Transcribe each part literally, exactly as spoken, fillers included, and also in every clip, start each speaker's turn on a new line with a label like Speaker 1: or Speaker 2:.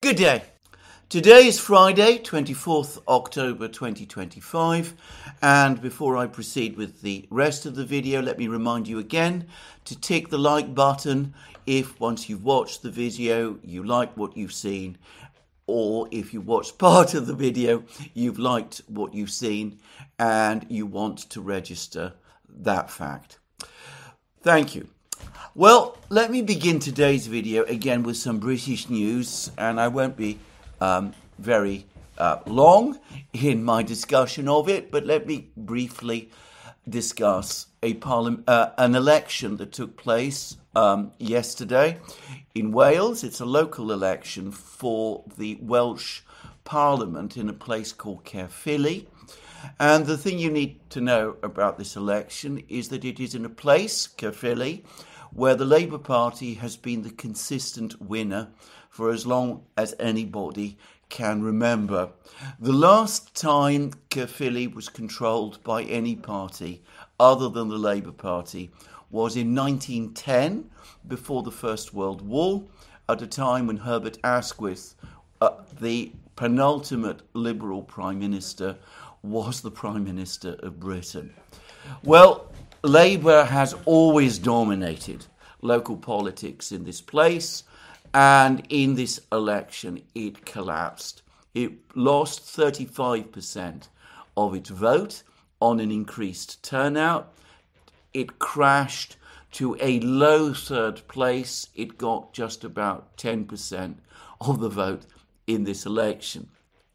Speaker 1: Good day. Today is Friday, twenty-fourth October twenty twenty-five, and before I proceed with the rest of the video, let me remind you again to tick the like button if once you've watched the video you like what you've seen, or if you watched part of the video you've liked what you've seen and you want to register that fact. Thank you. Well, let me begin today's video again with some British news, and I won't be um, very uh, long in my discussion of it, but let me briefly discuss a parliament, uh, an election that took place um, yesterday in Wales. It's a local election for the Welsh Parliament in a place called Caerphilly. And the thing you need to know about this election is that it is in a place, Caerphilly, where the Labour Party has been the consistent winner for as long as anybody can remember. The last time Caerphilly was controlled by any party other than the Labour Party was in nineteen ten, before the First World War, at a time when Herbert Asquith, uh, the penultimate Liberal Prime Minister, was the Prime Minister of Britain. Well, Labour has always dominated local politics in this place, and in this election it collapsed. It lost thirty-five percent of its vote on an increased turnout. It crashed to a low third place. It got just about ten percent of the vote in this election.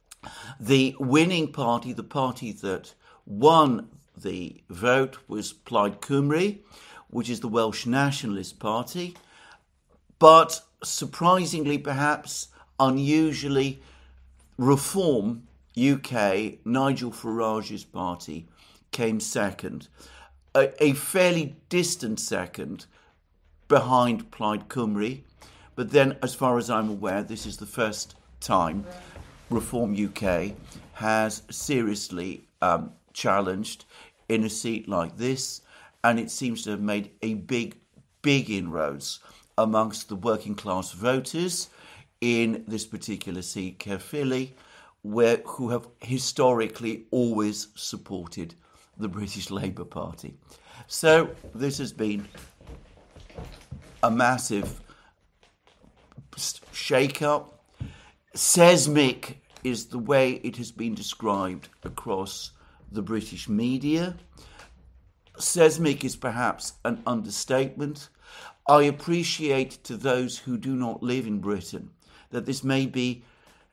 Speaker 1: The winning party, the party that won the vote, was Plaid Cymru, which is the Welsh Nationalist Party. But surprisingly, perhaps unusually, Reform U K, Nigel Farage's party, came second. A, a fairly distant second behind Plaid Cymru. But then, as far as I'm aware, this is the first time Reform U K has seriously um, challenged in a seat like this, and it seems to have made a big, big inroads amongst the working class voters in this particular seat, Caerphilly, where who have historically always supported the British Labour Party. So this has been a massive shake-up. Seismic is the way it has been described across the British media. Seismic is perhaps an understatement. I appreciate to those who do not live in Britain that this may be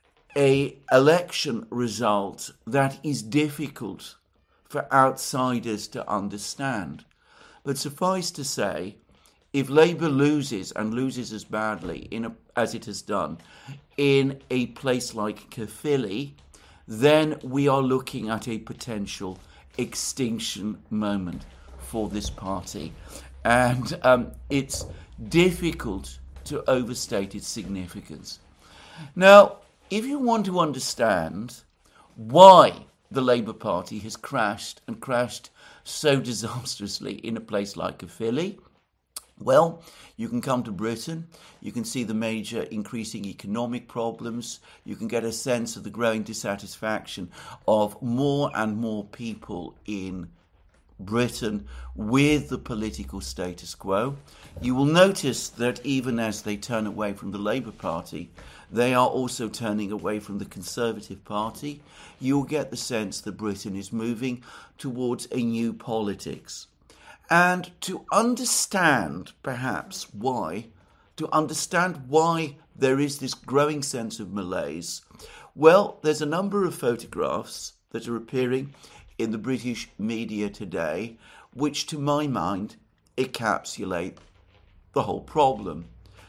Speaker 1: an election result that is difficult for outsiders to understand. But suffice to say, if Labour loses, and loses as badly in a, as it has done, in a place like Caerphilly, then we are looking at a potential extinction moment for this party. And um, it's difficult to overstate its significance. Now, if you want to understand why the Labour Party has crashed and crashed so disastrously in a place like Caerphilly, well, you can come to Britain, you can see the major increasing economic problems, you can get a sense of the growing dissatisfaction of more and more people in Britain with the political status quo. You will notice that even as they turn away from the Labour Party, they are also turning away from the Conservative Party. You'll get the sense that Britain is moving towards a new politics. And to understand, perhaps, why, to understand why there is this growing sense of malaise, well, there's a number of photographs that are appearing in the British media today, which, to my mind, encapsulate the whole problem.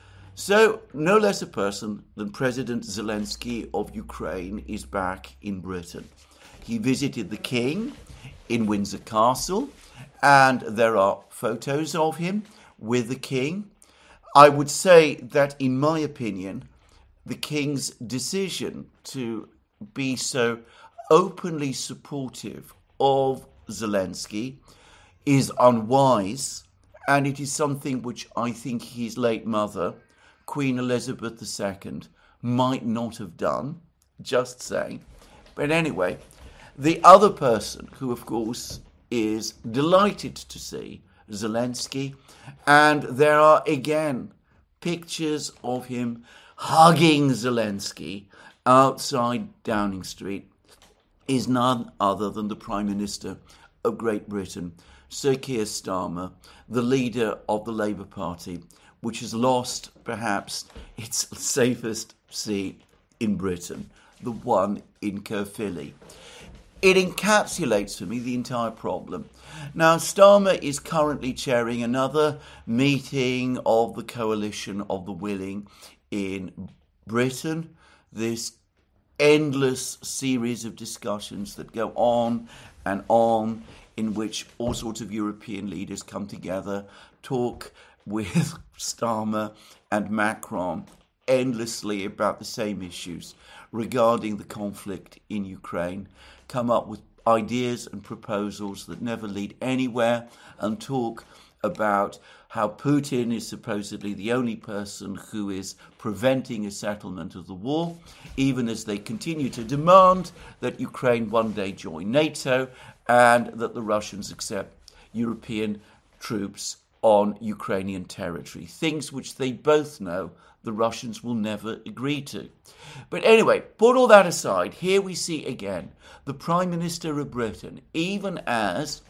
Speaker 1: So, no less a person than President Zelensky of Ukraine is back in Britain. He visited the King in Windsor Castle, and there are photos of him with the King. I would say that, in my opinion, the King's decision to be so openly supportive of Zelensky is unwise, and it is something which I think his late mother, Queen Elizabeth the Second, might not have done. Just saying. But anyway, the other person who, of course, is delighted to see Zelensky, and there are again pictures of him hugging Zelensky outside Downing Street, is none other than the Prime Minister of Great Britain, Sir Keir Starmer, the leader of the Labour Party, which has lost perhaps its safest seat in Britain, the one in Caerphilly. It encapsulates for me the entire problem. Now, Starmer is currently chairing another meeting of the Coalition of the Willing in Britain, this endless series of discussions that go on and on, in which all sorts of European leaders come together, talk with Starmer and Macron endlessly about the same issues regarding the conflict in Ukraine, come up with ideas and proposals that never lead anywhere, and talk about how Putin is supposedly the only person who is preventing a settlement of the war, even as they continue to demand that Ukraine one day join NATO and that the Russians accept European troops on Ukrainian territory, things which they both know the Russians will never agree to. But anyway, put all that aside, here we see again the Prime Minister of Britain, even as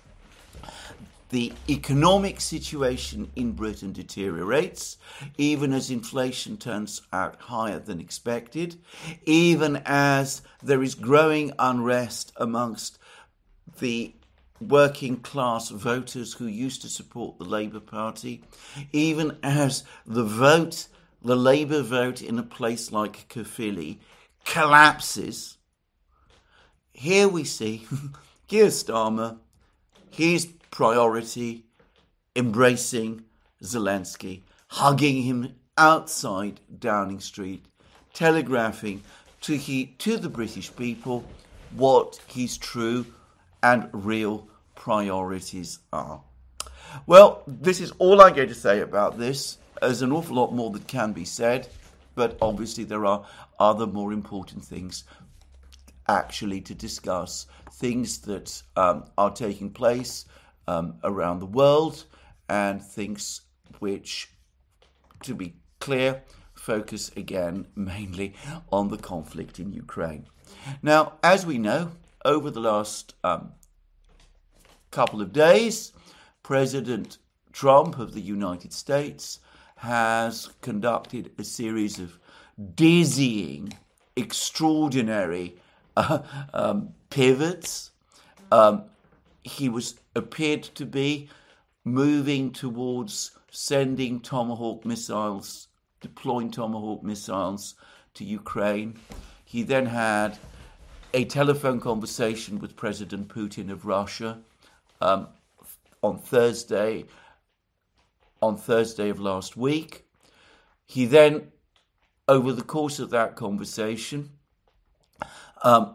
Speaker 1: the economic situation in Britain deteriorates, even as inflation turns out higher than expected, even as there is growing unrest amongst the working class voters who used to support the Labour Party, even as the vote, the Labour vote in a place like Caerphilly collapses. Here we see Keir Starmer, his priority, embracing Zelensky, hugging him outside Downing Street, telegraphing to, he, to the British people what his true and real priorities are. Well, this is all I'm going to say about this. There's an awful lot more that can be said, but obviously there are other more important things actually to discuss, things that um, are taking place um, around the world, and things which, to be clear, focus again mainly on the conflict in Ukraine. Now, as we know, over the last um, couple of days, President Trump of the United States has conducted a series of dizzying, extraordinary uh, um, pivots. Um, he was appeared to be moving towards sending Tomahawk missiles, deploying Tomahawk missiles to Ukraine. He then had a telephone conversation with President Putin of Russia um, on Thursday, on Thursday of last week. He then, over the course of that conversation, um,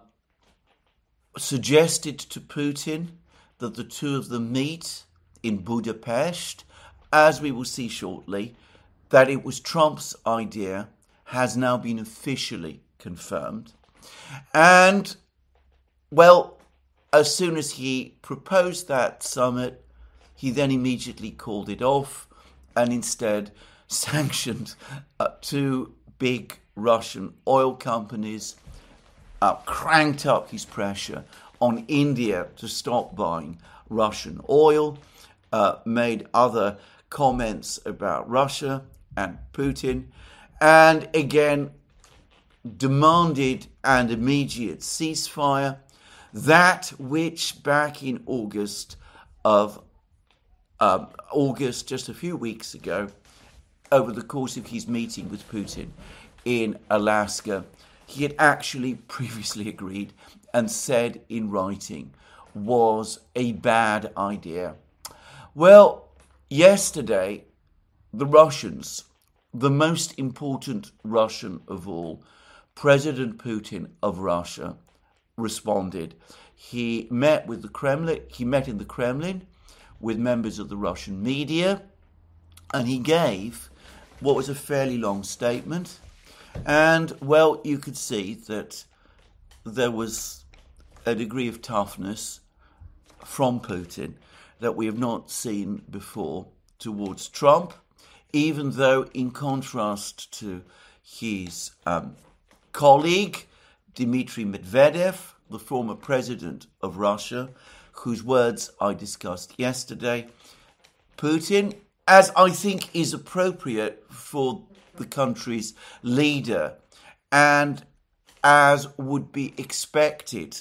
Speaker 1: suggested to Putin that the two of them meet in Budapest. As we will see shortly, that it was Trump's idea has now been officially confirmed. And, well, as soon as he proposed that summit, he then immediately called it off and instead sanctioned uh, two big Russian oil companies, uh, cranked up his pressure on India to stop buying Russian oil, uh, made other comments about Russia and Putin, and again demanded an immediate ceasefire, that which back in August of um, August, just a few weeks ago, over the course of his meeting with Putin in Alaska, he had actually previously agreed and said in writing was a bad idea. Well, yesterday, the Russians, the most important Russian of all, President Putin of Russia, responded. He met with the Kremlin, he met in the Kremlin with members of the Russian media, and he gave what was a fairly long statement. And, well, you could see that there was a degree of toughness from Putin that we have not seen before towards Trump, even though, in contrast to his um, colleague, Dmitry Medvedev, the former president of Russia, whose words I discussed yesterday, Putin, as I think is appropriate for the country's leader and as would be expected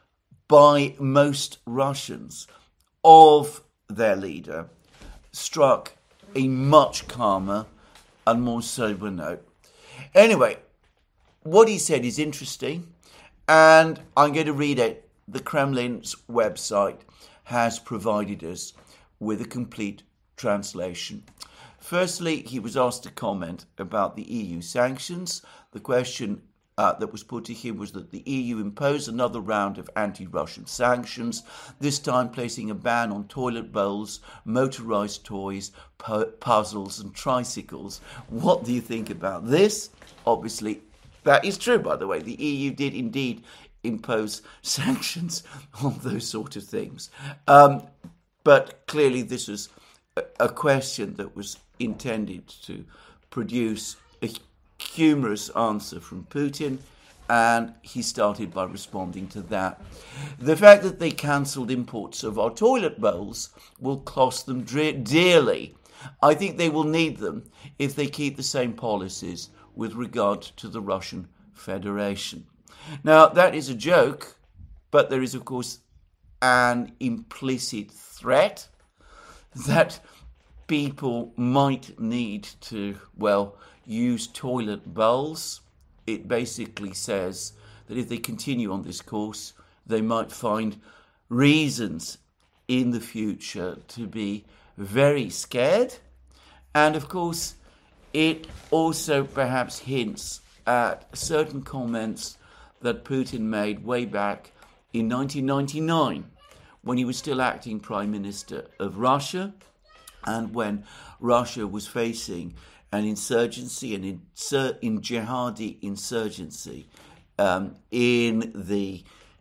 Speaker 1: by most Russians of their leader, struck a much calmer and more sober note. Anyway, what he said is interesting, and I'm going to read it. The Kremlin's website has provided us with a complete translation. Firstly, he was asked to comment about the E U sanctions. The question uh, that was put to him was that the E U imposed another round of anti-Russian sanctions, this time placing a ban on toilet bowls, motorized toys, pu- puzzles and tricycles. What do you think about this? Obviously, that is true, by the way. The E U did indeed impose sanctions on those sort of things. Um, but clearly this was a, a question that was intended to produce a humorous answer from Putin, and he started by responding to that. The fact that they cancelled imports of our toilet bowls will cost them dearly. I think they will need them if they keep the same policies with regard to the Russian Federation. Now, that is a joke, but there is, of course, an implicit threat that people might need to, well, use toilet bowls. It basically says that if they continue on this course, they might find reasons in the future to be very scared. And, of course, it also perhaps hints at certain comments that Putin made way back in nineteen ninety-nine, when he was still acting Prime Minister of Russia, and when Russia was facing an insurgency, an insur- in jihadi insurgency um, in the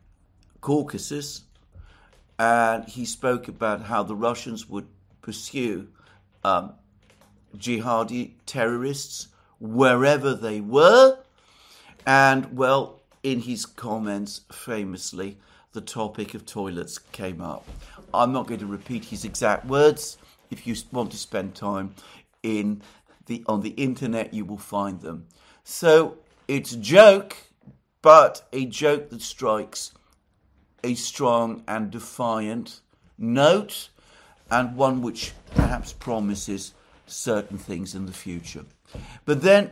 Speaker 1: Caucasus. And he spoke about how the Russians would pursue um, jihadi terrorists wherever they were. And, well, in his comments, famously, the topic of toilets came up. I'm not going to repeat his exact words. If you want to spend time in the on the internet, you will find them. So it's a joke, but a joke that strikes a strong and defiant note, and one which perhaps promises certain things in the future. But then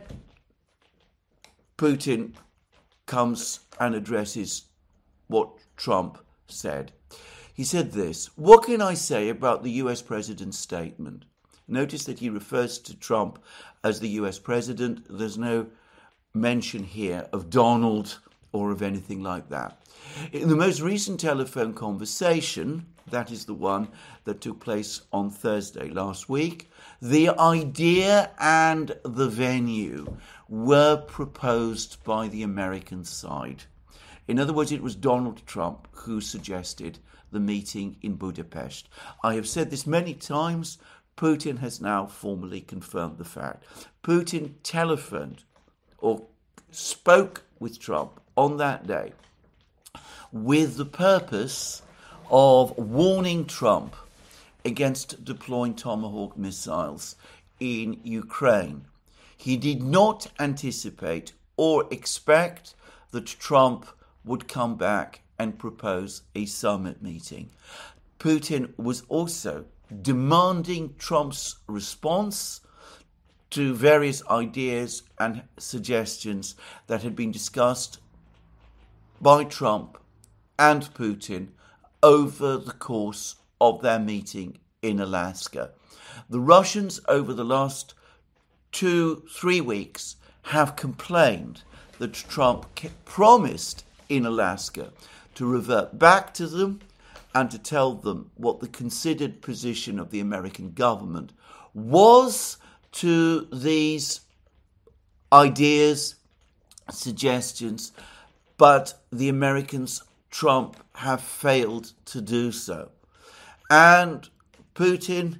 Speaker 1: Putin comes and addresses what Trump said. He said this: "What can I say about the U S president's statement?" Notice that he refers to Trump as the U S president. There's no mention here of Donald or of anything like that. In the most recent telephone conversation, that is the one that took place on Thursday last week, the idea and the venue were proposed by the American side. In other words, it was Donald Trump who suggested the meeting in Budapest. I have said this many times. Putin has now formally confirmed the fact. Putin telephoned or spoke with Trump on that day with the purpose of warning Trump against deploying Tomahawk missiles in Ukraine. He did not anticipate or expect that Trump would come back and propose a summit meeting. Putin was also demanding Trump's response to various ideas and suggestions that had been discussed by Trump and Putin over the course of their meeting in Alaska. The Russians, over the last two, three weeks, have complained that Trump promised in Alaska to revert back to them and to tell them what the considered position of the American government was to these ideas suggestions, but the Americans, Trump, have failed to do so. And Putin,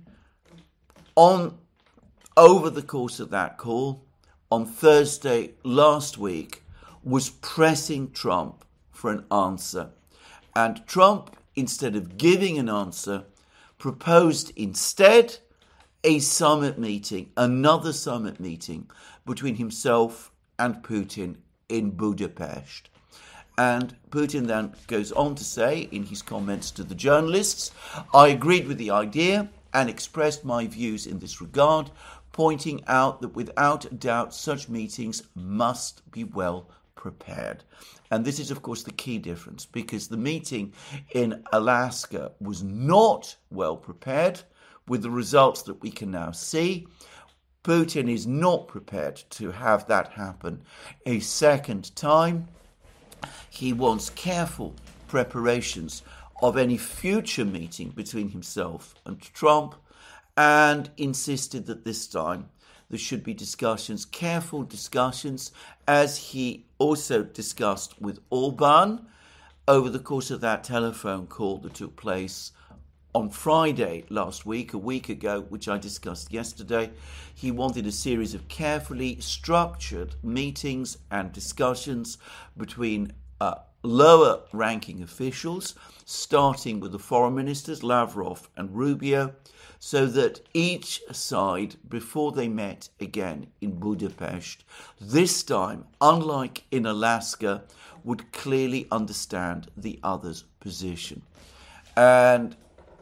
Speaker 1: on over the course of that call, on Thursday last week, was pressing Trump for an answer. And Trump, instead of giving an answer, proposed instead a summit meeting, another summit meeting between himself and Putin in Budapest. And Putin then goes on to say in his comments to the journalists, I agreed with the idea and expressed my views in this regard, pointing out that without a doubt such meetings must be well prepared. And this is, of course, the key difference, because the meeting in Alaska was not well prepared, with the results that we can now see. Putin is not prepared to have that happen a second time. He wants careful preparations of any future meeting between himself and Trump, and insisted that this time there should be discussions, careful discussions, as he also discussed with Orban over the course of that telephone call that took place on Friday last week, a week ago, which I discussed yesterday. He wanted a series of carefully structured meetings and discussions between uh, lower-ranking officials, starting with the foreign ministers, Lavrov and Rubio, so that each side, before they met again in Budapest, this time, unlike in Alaska, would clearly understand the other's position. And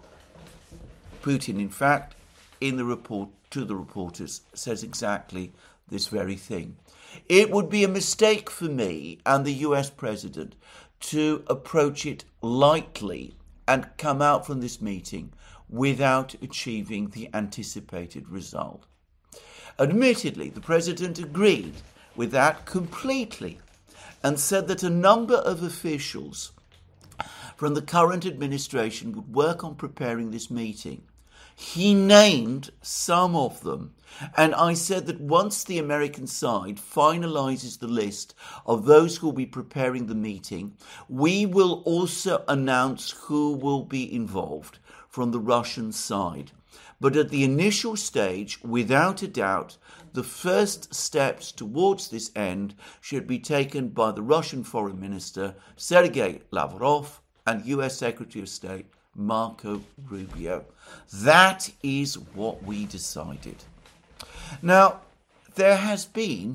Speaker 1: Putin, in fact, in the report to the reporters, says exactly this very thing. It would be a mistake for me and the U S president to approach it lightly and come out from this meeting without achieving the anticipated result. Admittedly, the president agreed with that completely and said that a number of officials from the current administration would work on preparing this meeting. He named some of them, and I said that once the American side finalizes the list of those who will be preparing the meeting, we will also announce who will be involved from the Russian side. But at the initial stage, without a doubt, the first steps towards this end should be taken by the Russian Foreign Minister Sergei Lavrov and U S Secretary of State Marco Rubio. That is what we decided. Now, there has been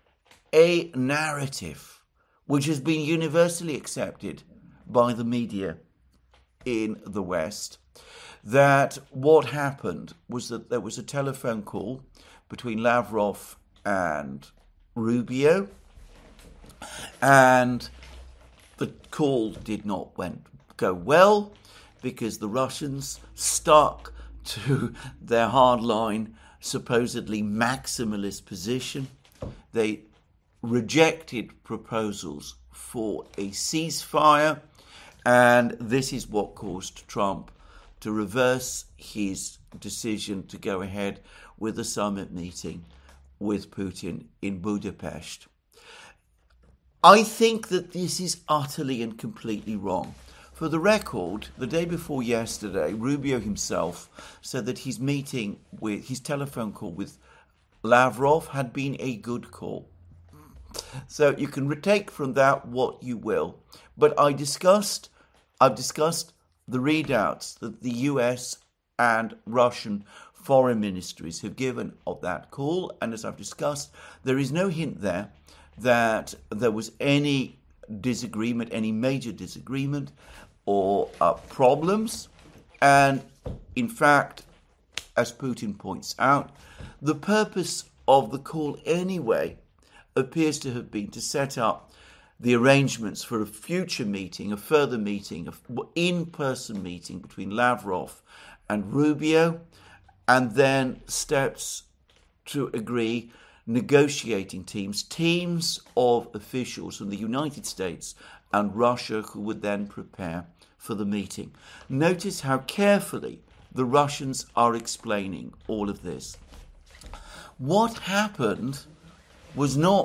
Speaker 1: a narrative which has been universally accepted by the media in the West, that what happened was that there was a telephone call between Lavrov and Rubio, and the call did not went, go well, because the Russians stuck to their hardline, supposedly maximalist position. They rejected proposals for a ceasefire, and this is what caused Trump to reverse his decision to go ahead with a summit meeting with Putin in Budapest. I think that this is utterly and completely wrong. For the record, the day before yesterday, Rubio himself said that his meeting with his telephone call with Lavrov had been a good call. So you can retake from that what you will. But I discussed, I've discussed the readouts that the U S and Russian foreign ministries have given of that call. And as I've discussed, there is no hint there that there was any disagreement, any major disagreement or uh, problems. And in fact, as Putin points out, the purpose of the call anyway appears to have been to set up the arrangements for a future meeting, a further meeting, an in-person meeting between Lavrov and Rubio, and then steps to agree negotiating teams, teams of officials from the United States and Russia who would then prepare for the meeting. Notice how carefully the Russians are explaining all of this. What happened was not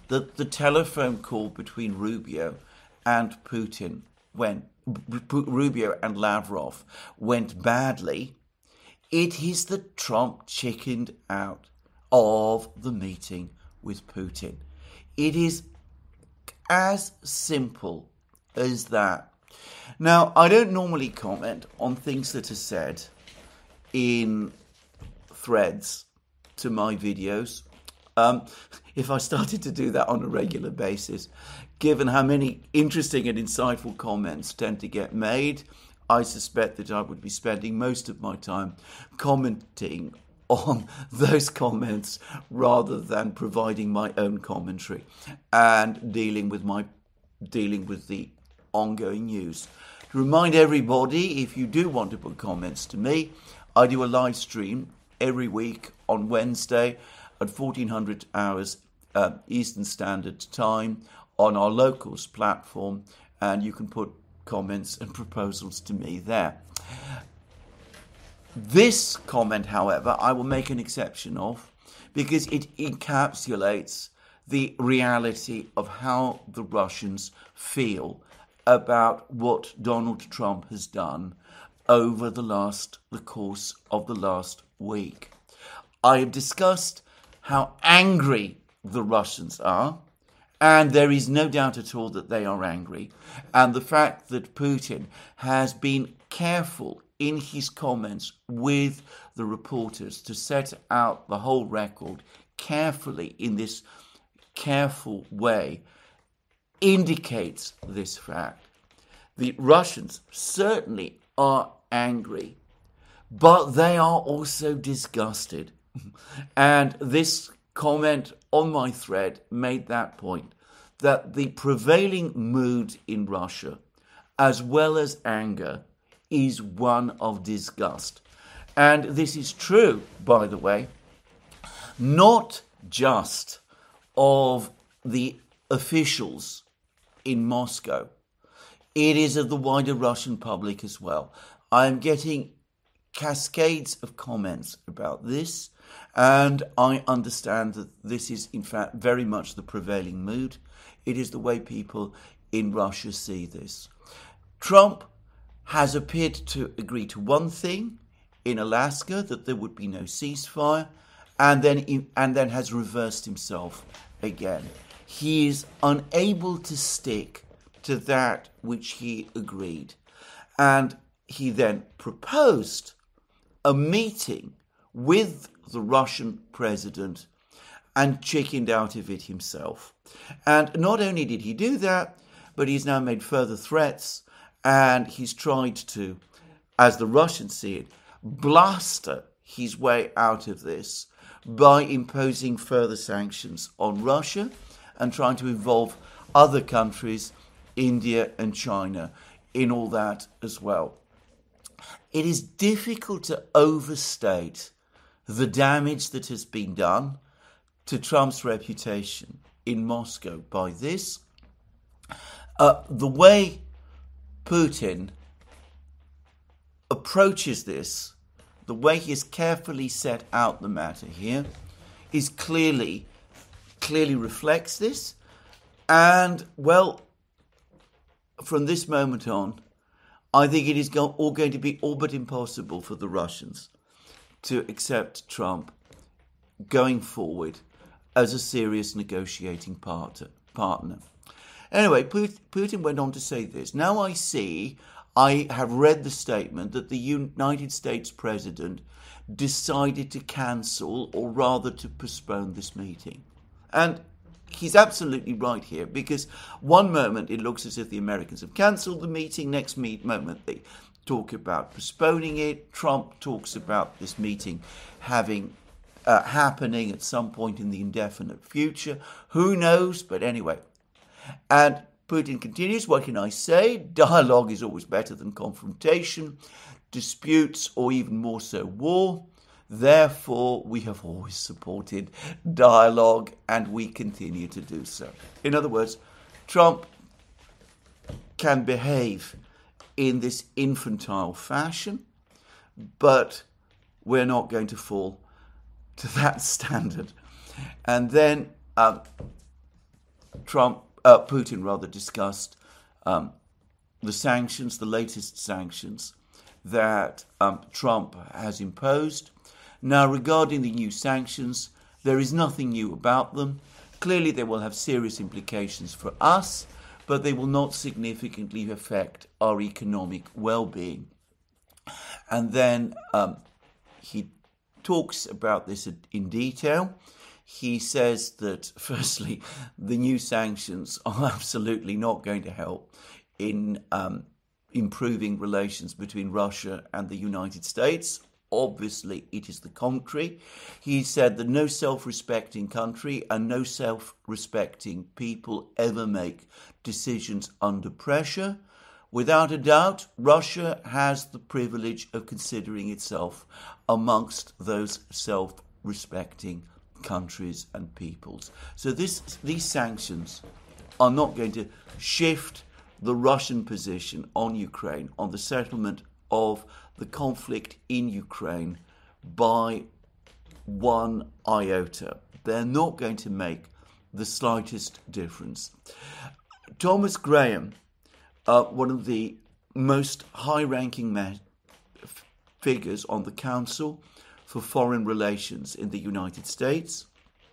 Speaker 1: that the telephone call between Rubio and Putin went, Rubio and Lavrov went badly, it is that Trump chickened out of the meeting with Putin. It is as simple as that. Now, I don't normally comment on things that are said in threads to my videos. Um, if I started to do that on a regular basis, given how many interesting and insightful comments tend to get made, I suspect that I would be spending most of my time commenting on those comments rather than providing my own commentary and dealing with my dealing with the ongoing news. To remind everybody, if you do want to put comments to me, I do a live stream every week on Wednesday at fourteen hundred hours uh, Eastern Standard Time on our Locals platform, and you can put comments and proposals to me there. This comment, however, I will make an exception of because it encapsulates the reality of how the Russians feel about what Donald Trump has done over the last the course of the last week. I have discussed how angry the Russians are, and there is no doubt at all that they are angry, and the fact that Putin has been careful in his comments with the reporters to set out the whole record carefully in this careful way indicates this fact. The Russians certainly are angry, but they are also disgusted. And this comment on my thread made that point, that the prevailing mood in Russia, as well as anger, is one of disgust. And this is true, by the way, not just of the officials in Moscow. It is of the wider Russian public as well. I am getting cascades of comments about this, and I understand that this is, in fact, very much the prevailing mood. It is the way people in Russia see this. Trump has appeared to agree to one thing in Alaska, that there would be no ceasefire, and then and then has reversed himself again. He is unable to stick to that which he agreed. And he then proposed a meeting with the Russian president and chickened out of it himself. And not only did he do that, but he's now made further threats, and he's tried to, as the Russians see it, blaster his way out of this by imposing further sanctions on Russia and trying to involve other countries, India and China, in all that as well. It is difficult to overstate the damage that has been done to Trump's reputation in Moscow by this. Uh, the way Putin approaches this, the way he has carefully set out the matter here, is clearly, clearly reflects this. And, well, from this moment on, I think it is go- all going to be all but impossible for the Russians to accept Trump going forward as a serious negotiating part- partner. Anyway, Putin went on to say this. Now I see, I have read the statement that the United States president decided to cancel, or rather to postpone, this meeting. And he's absolutely right here, because one moment it looks as if the Americans have cancelled the meeting, next moment they talk about postponing it. Trump talks about this meeting having uh, happening at some point in the indefinite future. Who knows? But anyway. And Putin continues, what can I say? Dialogue is always better than confrontation, disputes, or even more so, war. Therefore, we have always supported dialogue, and we continue to do so. In other words, Trump can behave in this infantile fashion, but we're not going to fall to that standard. And then um, Trump, uh, Putin rather, discussed um, the sanctions, the latest sanctions that um, Trump has imposed. Now, regarding the new sanctions, there is nothing new about them. Clearly, they will have serious implications for us, but they will not significantly affect our economic well-being. And then um, he talks about this in detail. He says that, firstly, the new sanctions are absolutely not going to help in um, improving relations between Russia and the United States. Obviously, it is the contrary. He said that no self-respecting country and no self-respecting people ever make decisions under pressure. Without a doubt, Russia has the privilege of considering itself amongst those self-respecting countries and peoples. So this, these sanctions are not going to shift the Russian position on Ukraine, on the settlement of the conflict in Ukraine by one iota. They're not going to make the slightest difference. Thomas Graham, uh, one of the most high-ranking ma- figures on the Council for Foreign Relations in the United States,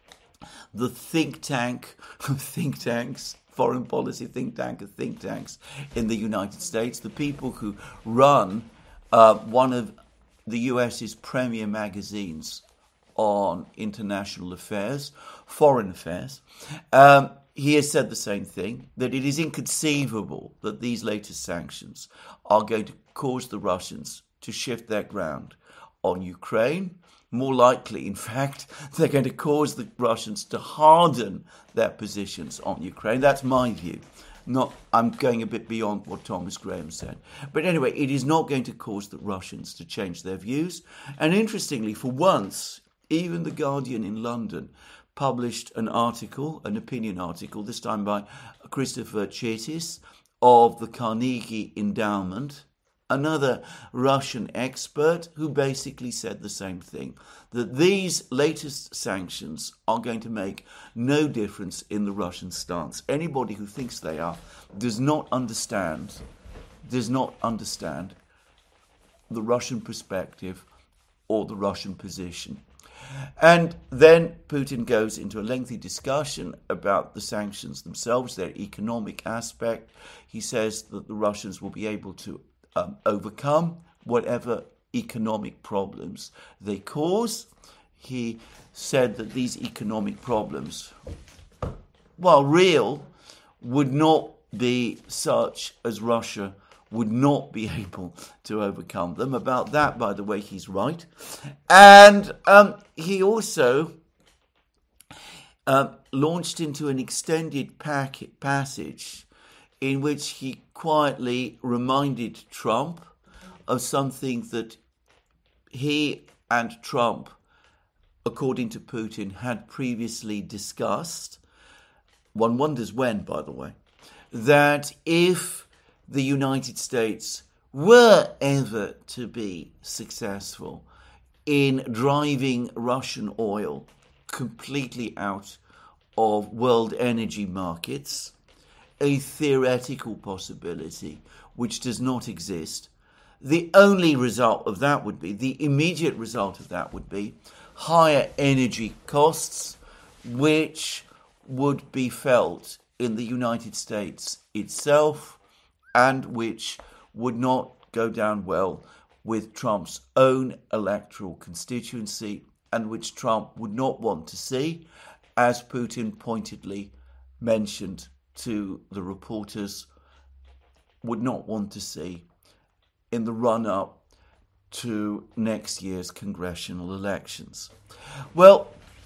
Speaker 1: the think tank of think tanks, foreign policy think tank of think tanks in the United States, the people who run uh, one of the US's premier magazines on international affairs, foreign affairs, um, he has said the same thing, that it is inconceivable that these latest sanctions are going to cause the Russians to shift their ground on Ukraine. More likely, in fact, they're going to cause the Russians to harden their positions on Ukraine. That's my view. Not, I'm going a bit beyond what Thomas Graham said. But anyway, it is not going to cause the Russians to change their views. And interestingly, for once, even The Guardian in London published an article, an opinion article, this time by Christopher Chetis of the Carnegie Endowment, another Russian expert who basically said the same thing, that these latest sanctions are going to make no difference in the Russian stance. Anybody who thinks they are does not understand, does not understand the Russian perspective or the Russian position. And then Putin goes into a lengthy discussion about the sanctions themselves, their economic aspect. He says that the Russians will be able to Um, overcome whatever economic problems they cause. He said that these economic problems, while real, would not be such as Russia would not be able to overcome them. About that, by the way, he's right. And um, he also uh, launched into an extended packet passage in which he quietly reminded Trump of something that he and Trump, according to Putin, had previously discussed. One wonders when, by the way, that if the United States were ever to be successful in driving Russian oil completely out of world energy markets, a theoretical possibility which does not exist, the only result of that would be, the immediate result of that would be higher energy costs, which would be felt in the United States itself and which would not go down well with Trump's own electoral constituency and which Trump would not want to see, as Putin pointedly mentioned to the reporters, would not want to see in the run-up to next year's congressional elections. Well,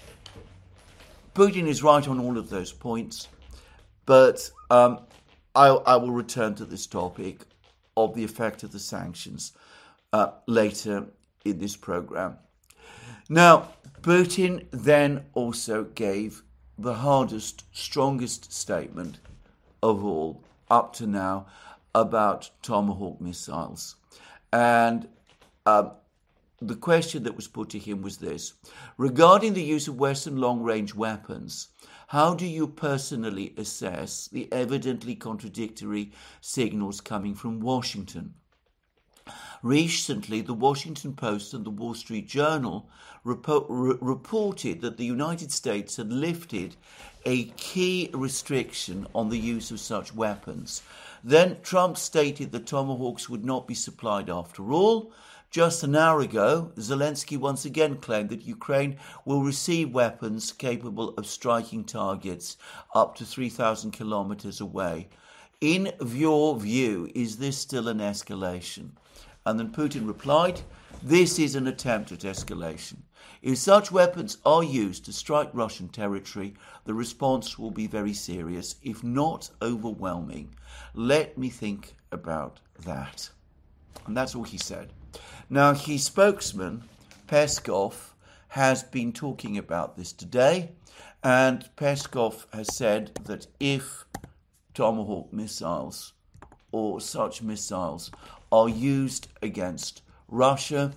Speaker 1: Putin is right on all of those points, but um, I, I will return to this topic of the effect of the sanctions uh, later in this program. Now, Putin then also gave the hardest, strongest statement of all up to now about Tomahawk missiles. And uh, the question that was put to him was this: regarding the use of Western long-range weapons, How do you personally assess the evidently contradictory signals coming from Washington? Recently, the Washington Post and the Wall Street Journal report, re- reported that the United States had lifted a key restriction on the use of such weapons. Then Trump stated that Tomahawks would not be supplied after all. Just an hour ago, Zelensky once again claimed that Ukraine will receive weapons capable of striking targets up to three thousand kilometers away. In your view, is this still an escalation? And then Putin replied, this is an attempt at escalation. If such weapons are used to strike Russian territory, the response will be very serious, if not overwhelming. Let me think about that. And that's all he said. Now, his spokesman, Peskov, has been talking about this today, and Peskov has said that if Tomahawk missiles or such missiles are used against Russia,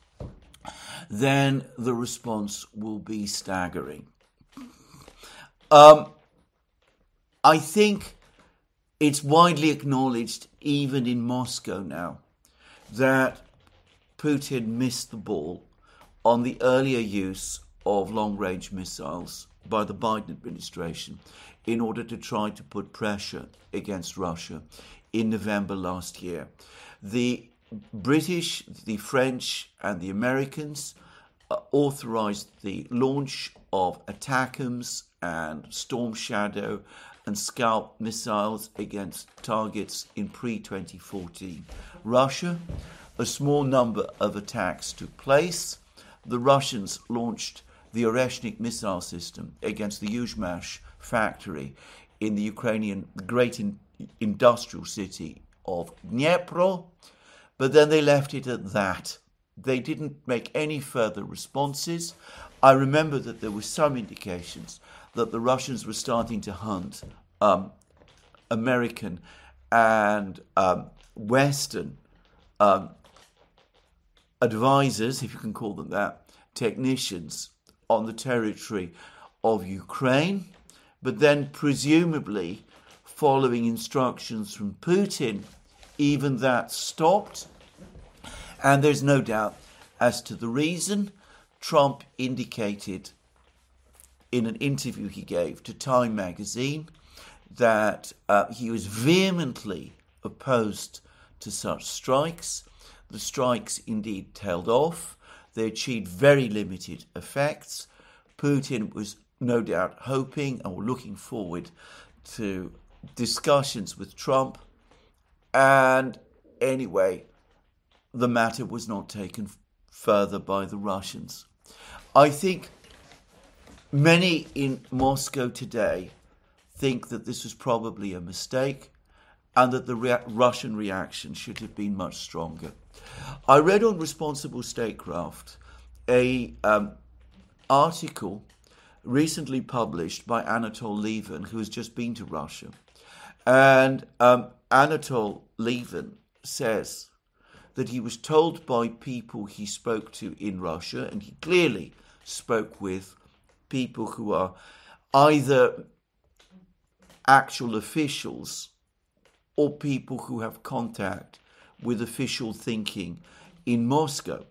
Speaker 1: then the response will be staggering. Um, I think it's widely acknowledged, even in Moscow now, that Putin missed the ball on the earlier use of long-range missiles by the Biden administration in order to try to put pressure against Russia in November last year. The British, the French, and the Americans uh, authorized the launch of ATACMS and Storm Shadow and Scalp missiles against targets in pre twenty fourteen. Russia, a small number of attacks took place. The Russians launched the Oreshnik missile system against the Yuzhmash factory in the Ukrainian great in, industrial city of Dnipro, but then they left it at that. They didn't make any further responses. I remember that there were some indications that the Russians were starting to hunt um, American and um, Western um, advisors, if you can call them that, technicians on the territory of Ukraine, but then presumably following instructions from Putin, even that stopped. And there's no doubt as to the reason. Trump indicated in an interview he gave to Time magazine that uh, he was vehemently opposed to such strikes. The strikes indeed tailed off. They achieved very limited effects. Putin was no doubt hoping or looking forward to discussions with Trump. And anyway, the matter was not taken further by the Russians. I think many in Moscow today think that this was probably a mistake and that the rea- Russian reaction should have been much stronger. I read on Responsible Statecraft a um, article recently published by Anatol Lieven, who has just been to Russia. And um, Anatol Lieven says that he was told by people he spoke to in Russia, and he clearly spoke with people who are either actual officials or people who have contact with official thinking in Moscow,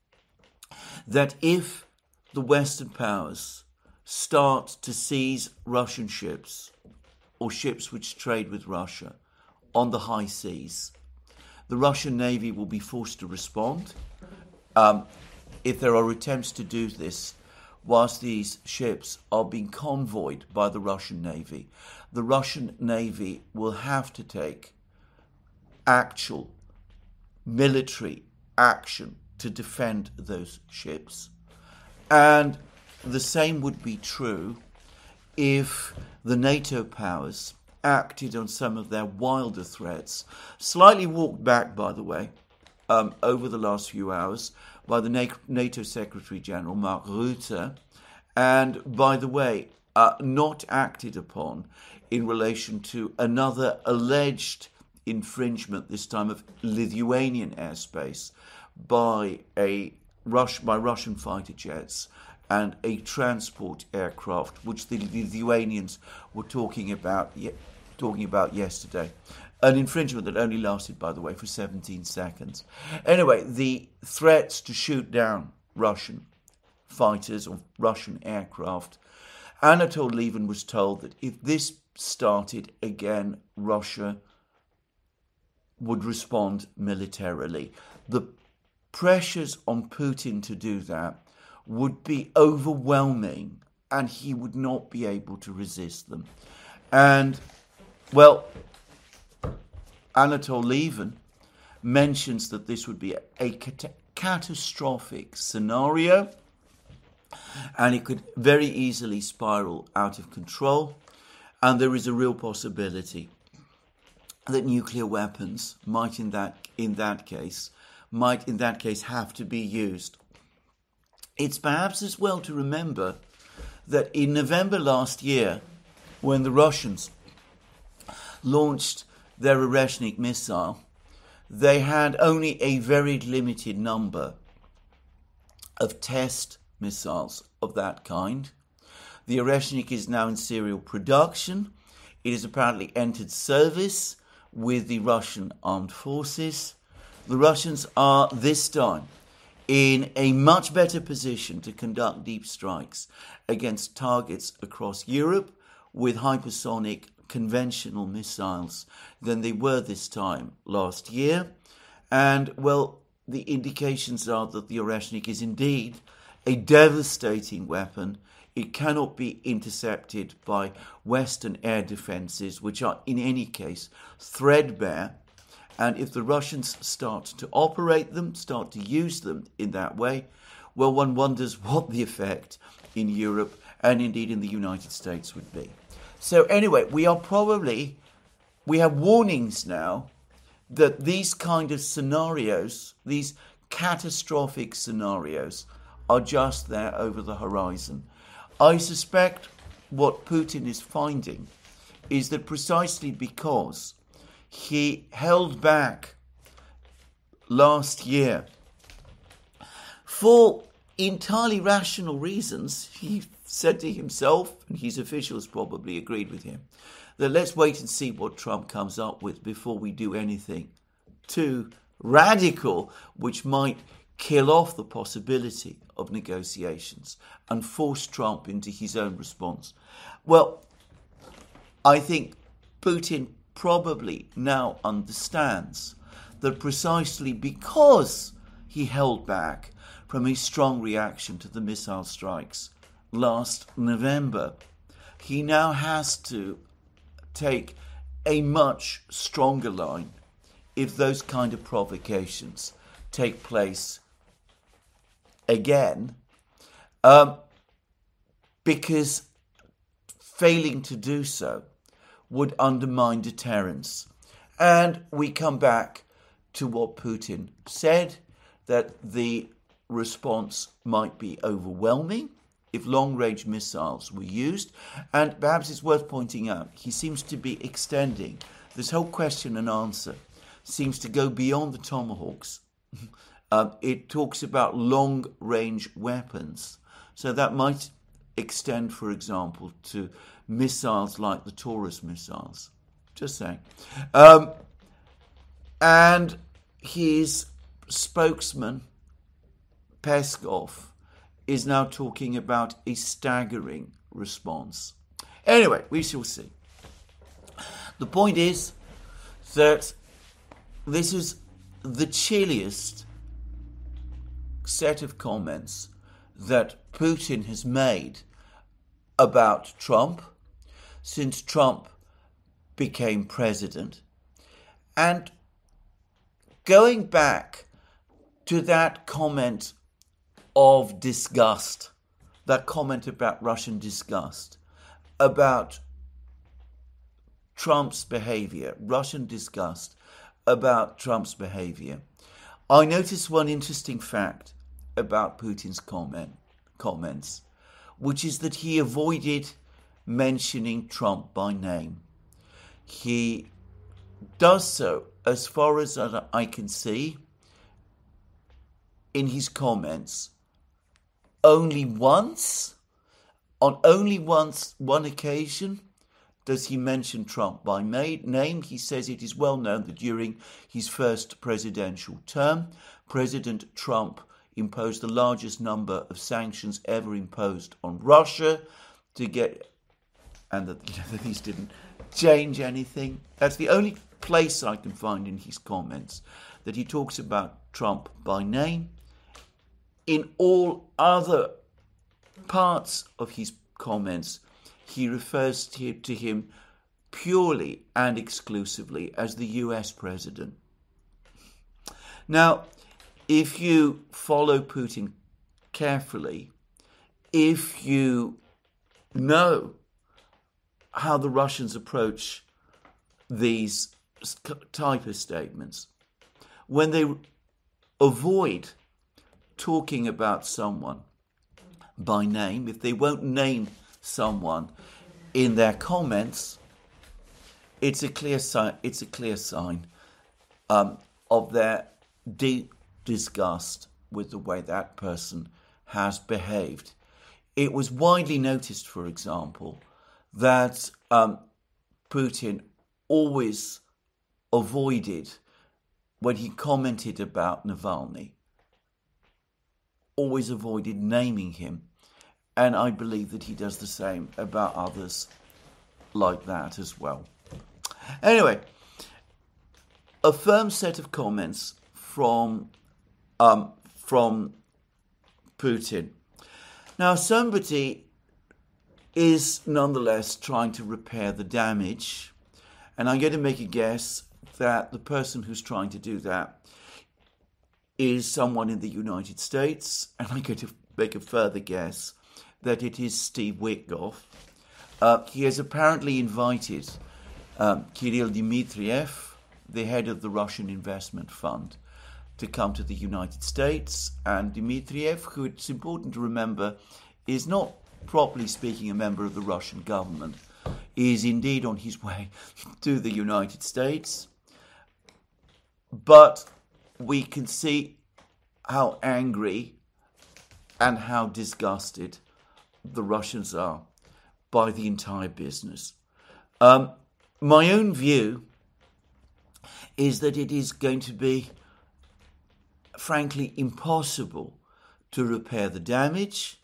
Speaker 1: that if the Western powers start to seize Russian ships or ships which trade with Russia on the high seas, the Russian Navy will be forced to respond. Um, if there are attempts to do this whilst these ships are being convoyed by the Russian Navy, the Russian Navy will have to take actual military action to defend those ships. And the same would be true if the NATO powers acted on some of their wilder threats, slightly walked back, by the way, um, over the last few hours by the NATO Secretary General, Mark Rutte, and, by the way, uh, not acted upon in relation to another alleged infringement, this time of Lithuanian airspace, by a Rush by Russian fighter jets and a transport aircraft, which the Lithuanians were talking about ye- talking about yesterday. An infringement that only lasted, by the way, for seventeen seconds. Anyway, the threats to shoot down Russian fighters or Russian aircraft, Anatol Lieven was told that if this started again, Russia would respond militarily. The pressures on Putin to do that would be overwhelming, and he would not be able to resist them. And, well, Anatol Lieven mentions that this would be a, a cat- catastrophic scenario, and it could very easily spiral out of control, and there is a real possibility that nuclear weapons might in that in that case might in that case have to be used. It's perhaps as well to remember that in November last year, when the Russians launched their Oreshnik missile, they had only a very limited number of test missiles of that kind. The Oreshnik is now in serial production. It has apparently entered service with the Russian armed forces. The Russians are this time in a much better position to conduct deep strikes against targets across Europe with hypersonic conventional missiles than they were this time last year. And, well, the indications are that the Oreshnik is indeed a devastating weapon. It cannot be intercepted by Western air defences, which are in any case threadbare. And if the Russians start to operate them, start to use them in that way, well, one wonders what the effect in Europe and indeed in the United States would be. So anyway, we are probably, we have warnings now that these kind of scenarios, these catastrophic scenarios, are just there over the horizon. I suspect what Putin is finding is that precisely because he held back last year for entirely rational reasons, he said to himself, and his officials probably agreed with him, that let's wait and see what Trump comes up with before we do anything too radical, which might kill off the possibility of negotiations and force Trump into his own response. Well, I think Putin probably now understands that precisely because he held back from a strong reaction to the missile strikes last November, he now has to take a much stronger line if those kind of provocations take place again, um, because failing to do so would undermine deterrence. And we come back to what Putin said, that the response might be overwhelming if long-range missiles were used. And perhaps it's worth pointing out, he seems to be extending this whole question and answer, seems to go beyond the Tomahawks. Um, it talks about long-range weapons. So that might extend, for example, to missiles like the Taurus missiles. Just saying. Um, and his spokesman, Peskov, is now talking about a staggering response. Anyway, we shall see. The point is that this is the chilliest set of comments that Putin has made about Trump since Trump became president. And going back to that comment of disgust, that comment about Russian disgust, about Trump's behavior, Russian disgust about Trump's behavior, I noticed one interesting fact about Putin's comment, comments, which is that he avoided mentioning Trump by name. He does so, as far as I can see, in his comments, only once, on only once, one occasion, does he mention Trump by name. He says it is well known that during his first presidential term, President Trump imposed the largest number of sanctions ever imposed on Russia to get, and that, you know, that these didn't change anything. That's the only place I can find in his comments that he talks about Trump by name. In all other parts of his comments, he refers to, to him purely and exclusively as the U S president. Now, if you follow Putin carefully, if you know how the Russians approach these type of statements, when they avoid talking about someone by name, if they won't name someone in their comments, it's a clear sign. It's a clear sign um, of their deep disgust with the way that person has behaved. It was widely noticed, for example, that um, Putin always avoided, when he commented about Navalny, always avoided naming him. And I believe that he does the same about others like that as well. Anyway, a firm set of comments from um, from Putin. Now, somebody is nonetheless trying to repair the damage, and I'm going to make a guess that the person who's trying to do that is someone in the United States, and I'm going to make a further guess that it is Steve Witkoff. Uh, he has apparently invited um, Kirill Dmitriev, the head of the Russian Investment Fund, to come to the United States. And Dmitriev, who it's important to remember, is not, properly speaking, a member of the Russian government, is indeed on his way to the United States. But we can see how angry and how disgusted the Russians are by the entire business. Um, my own view is that it is going to be, frankly, impossible to repair the damage.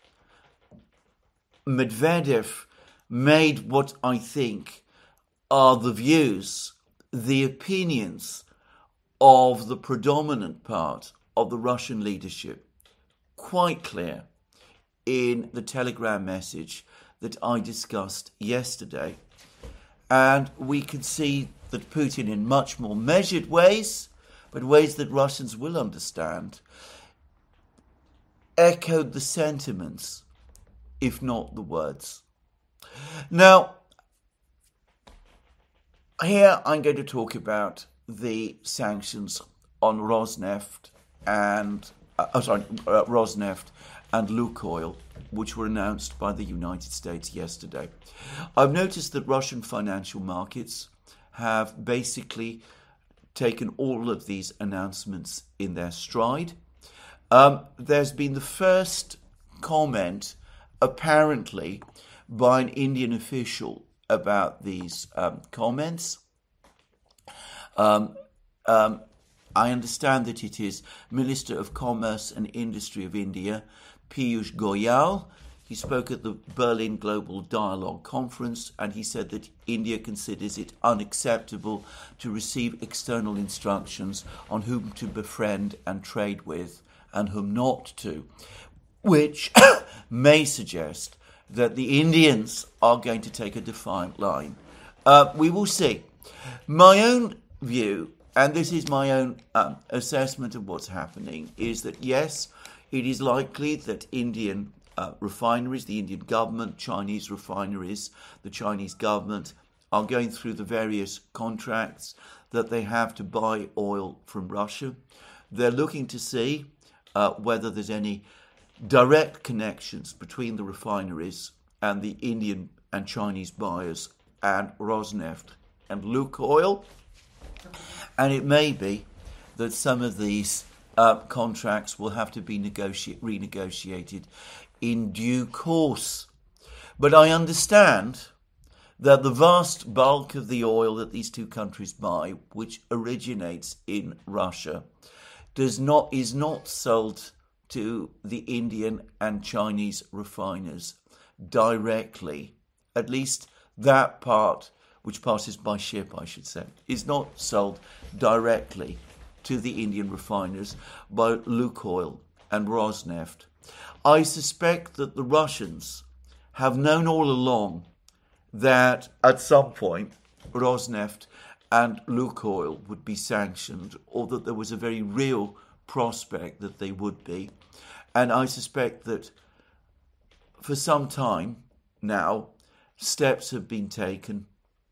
Speaker 1: Medvedev made what I think are the views, the opinions of the predominant part of the Russian leadership quite clear in the Telegram message that I discussed yesterday. And we can see that Putin, in much more measured ways, but ways that Russians will understand, echoed the sentiments, if not the words. Now, here I'm going to talk about the sanctions on Rosneft and uh, oh, sorry, uh, Rosneft and Lukoil, which were announced by the United States yesterday. I've noticed that Russian financial markets have basically taken all of these announcements in their stride. Um, there's been the first comment, apparently, by an Indian official about these um, comments. Um, um, I understand that it is Minister of Commerce and Industry of India, Piyush Goyal. He spoke at the Berlin Global Dialogue Conference, and he said that India considers it unacceptable to receive external instructions on whom to befriend and trade with and whom not to, which may suggest that the Indians are going to take a defiant line. Uh, we will see. My own view, and this is my own um, assessment of what's happening, is that yes, it is likely that Indian uh, refineries, the Indian government, Chinese refineries, the Chinese government are going through the various contracts that they have to buy oil from Russia. They're looking to see uh, whether there's any direct connections between the refineries and the Indian and Chinese buyers and Rosneft and Lukoil. And it may be that some of these uh, contracts will have to be negoti- renegotiated in due course. But I understand that the vast bulk of the oil that these two countries buy, which originates in Russia, does not is not sold to the Indian and Chinese refiners directly. At least that part, which passes by ship, I should say, is not sold directly to the Indian refiners by Lukoil and Rosneft. I suspect that the Russians have known all along that at some point Rosneft and Lukoil would be sanctioned, or that there was a very real prospect that they would be. And I suspect that for some time now, steps have been taken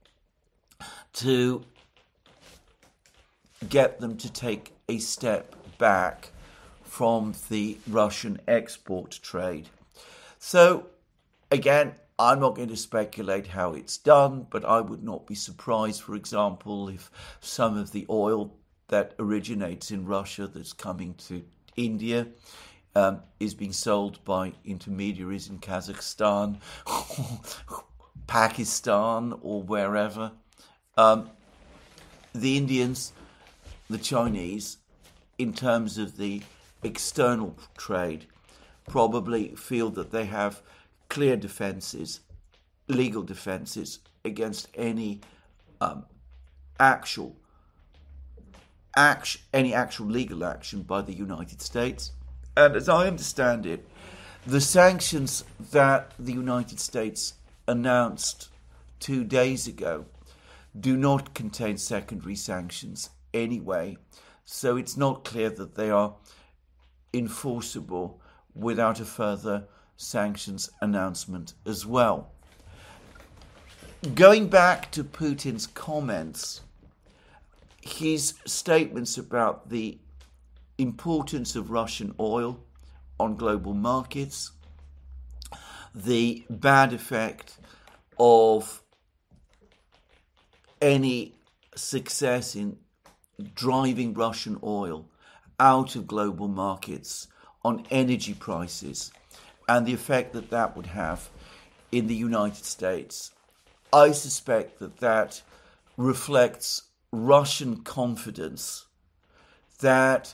Speaker 1: to get them to take a step back from the Russian export trade. So, again, I'm not going to speculate how it's done, but I would not be surprised, for example, if some of the oil that originates in Russia that's coming to India um, is being sold by intermediaries in Kazakhstan, Pakistan, or wherever. Um, the Indians, the Chinese, in terms of the external trade, probably feel that they have clear defences, legal defences, against any um, actual, act, any actual legal action by the United States. And as I understand it, the sanctions that the United States announced two days ago do not contain secondary sanctions anyway, so it's not clear that they are enforceable without a further sanctions announcement as well. Going back to Putin's comments, his statements about the importance of Russian oil on global markets, the bad effect of any success in driving Russian oil out of global markets on energy prices, and the effect that that would have in the United States. I suspect that that reflects Russian confidence that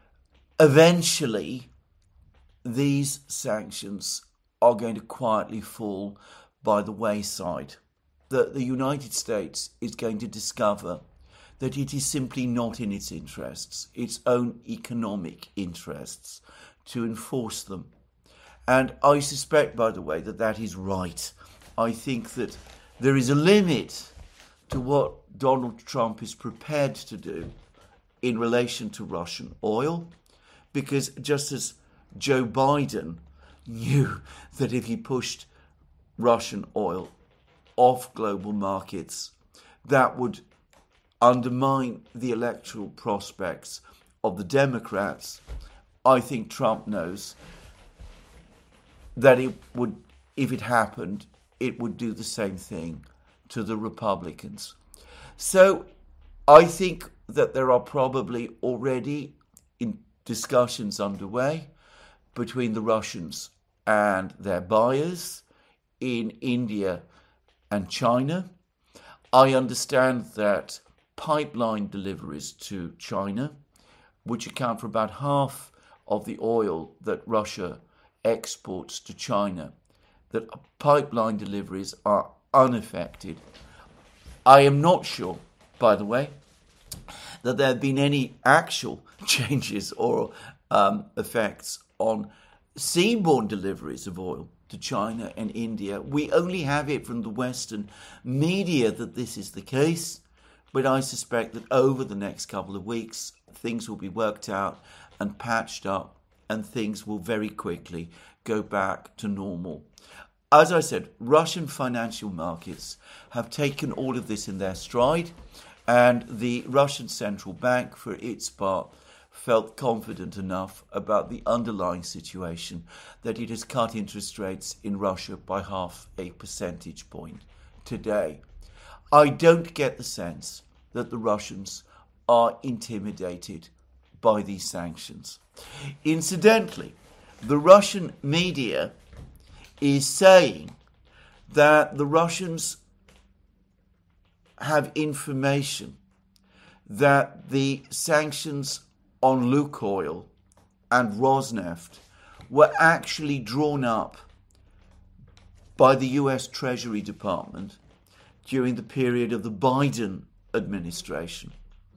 Speaker 1: eventually these sanctions are going to quietly fall by the wayside. That the United States is going to discover that it is simply not in its interests, its own economic interests, to enforce them. And I suspect, by the way, that that is right. I think that there is a limit to what Donald Trump is prepared to do in relation to Russian oil, because just as Joe Biden knew that if he pushed Russian oil off global markets, that would undermine the electoral prospects of the Democrats, I think Trump knows that it would, if it happened, it would do the same thing to the Republicans. So I think that there are probably already in discussions underway between the Russians and their buyers in India and China. I understand that pipeline deliveries to China, which account for about half of the oil that Russia exports to China, that pipeline deliveries are unaffected. I am not sure, by the way, that there have been any actual changes or um, effects on seaborne deliveries of oil to China and India. We only have it from the Western media that this is the case, but I suspect that over the next couple of weeks, things will be worked out and patched up, and things will very quickly go back to normal. As I said, Russian financial markets have taken all of this in their stride, and the Russian central bank, for its part, felt confident enough about the underlying situation that it has cut interest rates in Russia by half a percentage point today. I don't get the sense that the Russians are intimidated by these sanctions. Incidentally, the Russian media is saying that the Russians have information that the sanctions on Lukoil and Rosneft were actually drawn up by the U S Treasury Department during the period of the Biden administration.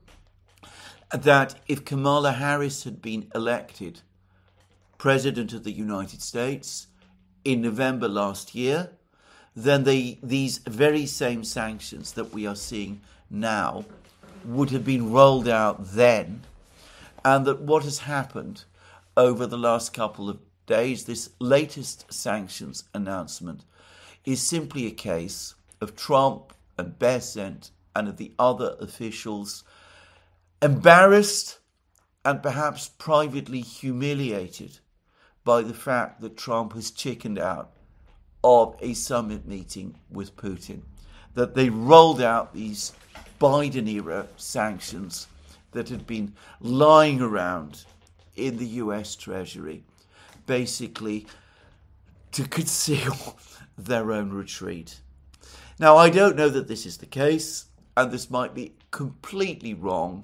Speaker 1: That if Kamala Harris had been elected President of the United States in November last year, then they, these very same sanctions that we are seeing now would have been rolled out then, and that what has happened over the last couple of days, this latest sanctions announcement, is simply a case of Trump and Bessent and of the other officials embarrassed and perhaps privately humiliated by the fact that Trump has chickened out of a summit meeting with Putin, that they rolled out these Biden-era sanctions that had been lying around in the U S Treasury, basically to conceal their own retreat. Now, I don't know that this is the case, and this might be completely wrong,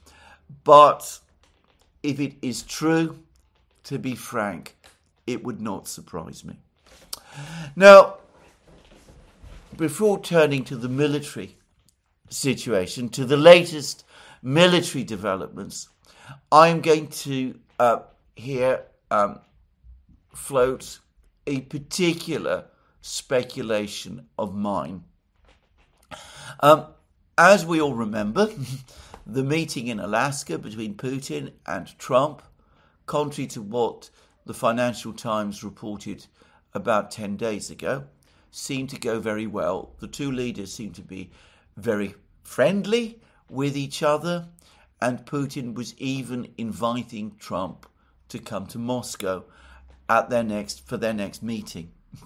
Speaker 1: but if it is true, to be frank, it would not surprise me. Now, before turning to the military situation, to the latest military developments, I'm going to uh, here um, float a particular speculation of mine. Um, as we all remember, the meeting in Alaska between Putin and Trump, contrary to what the Financial Times reported about ten days ago, seemed to go very well. The two leaders seemed to be very friendly with each other, and Putin was even inviting Trump to come to Moscow at their next for their next meeting.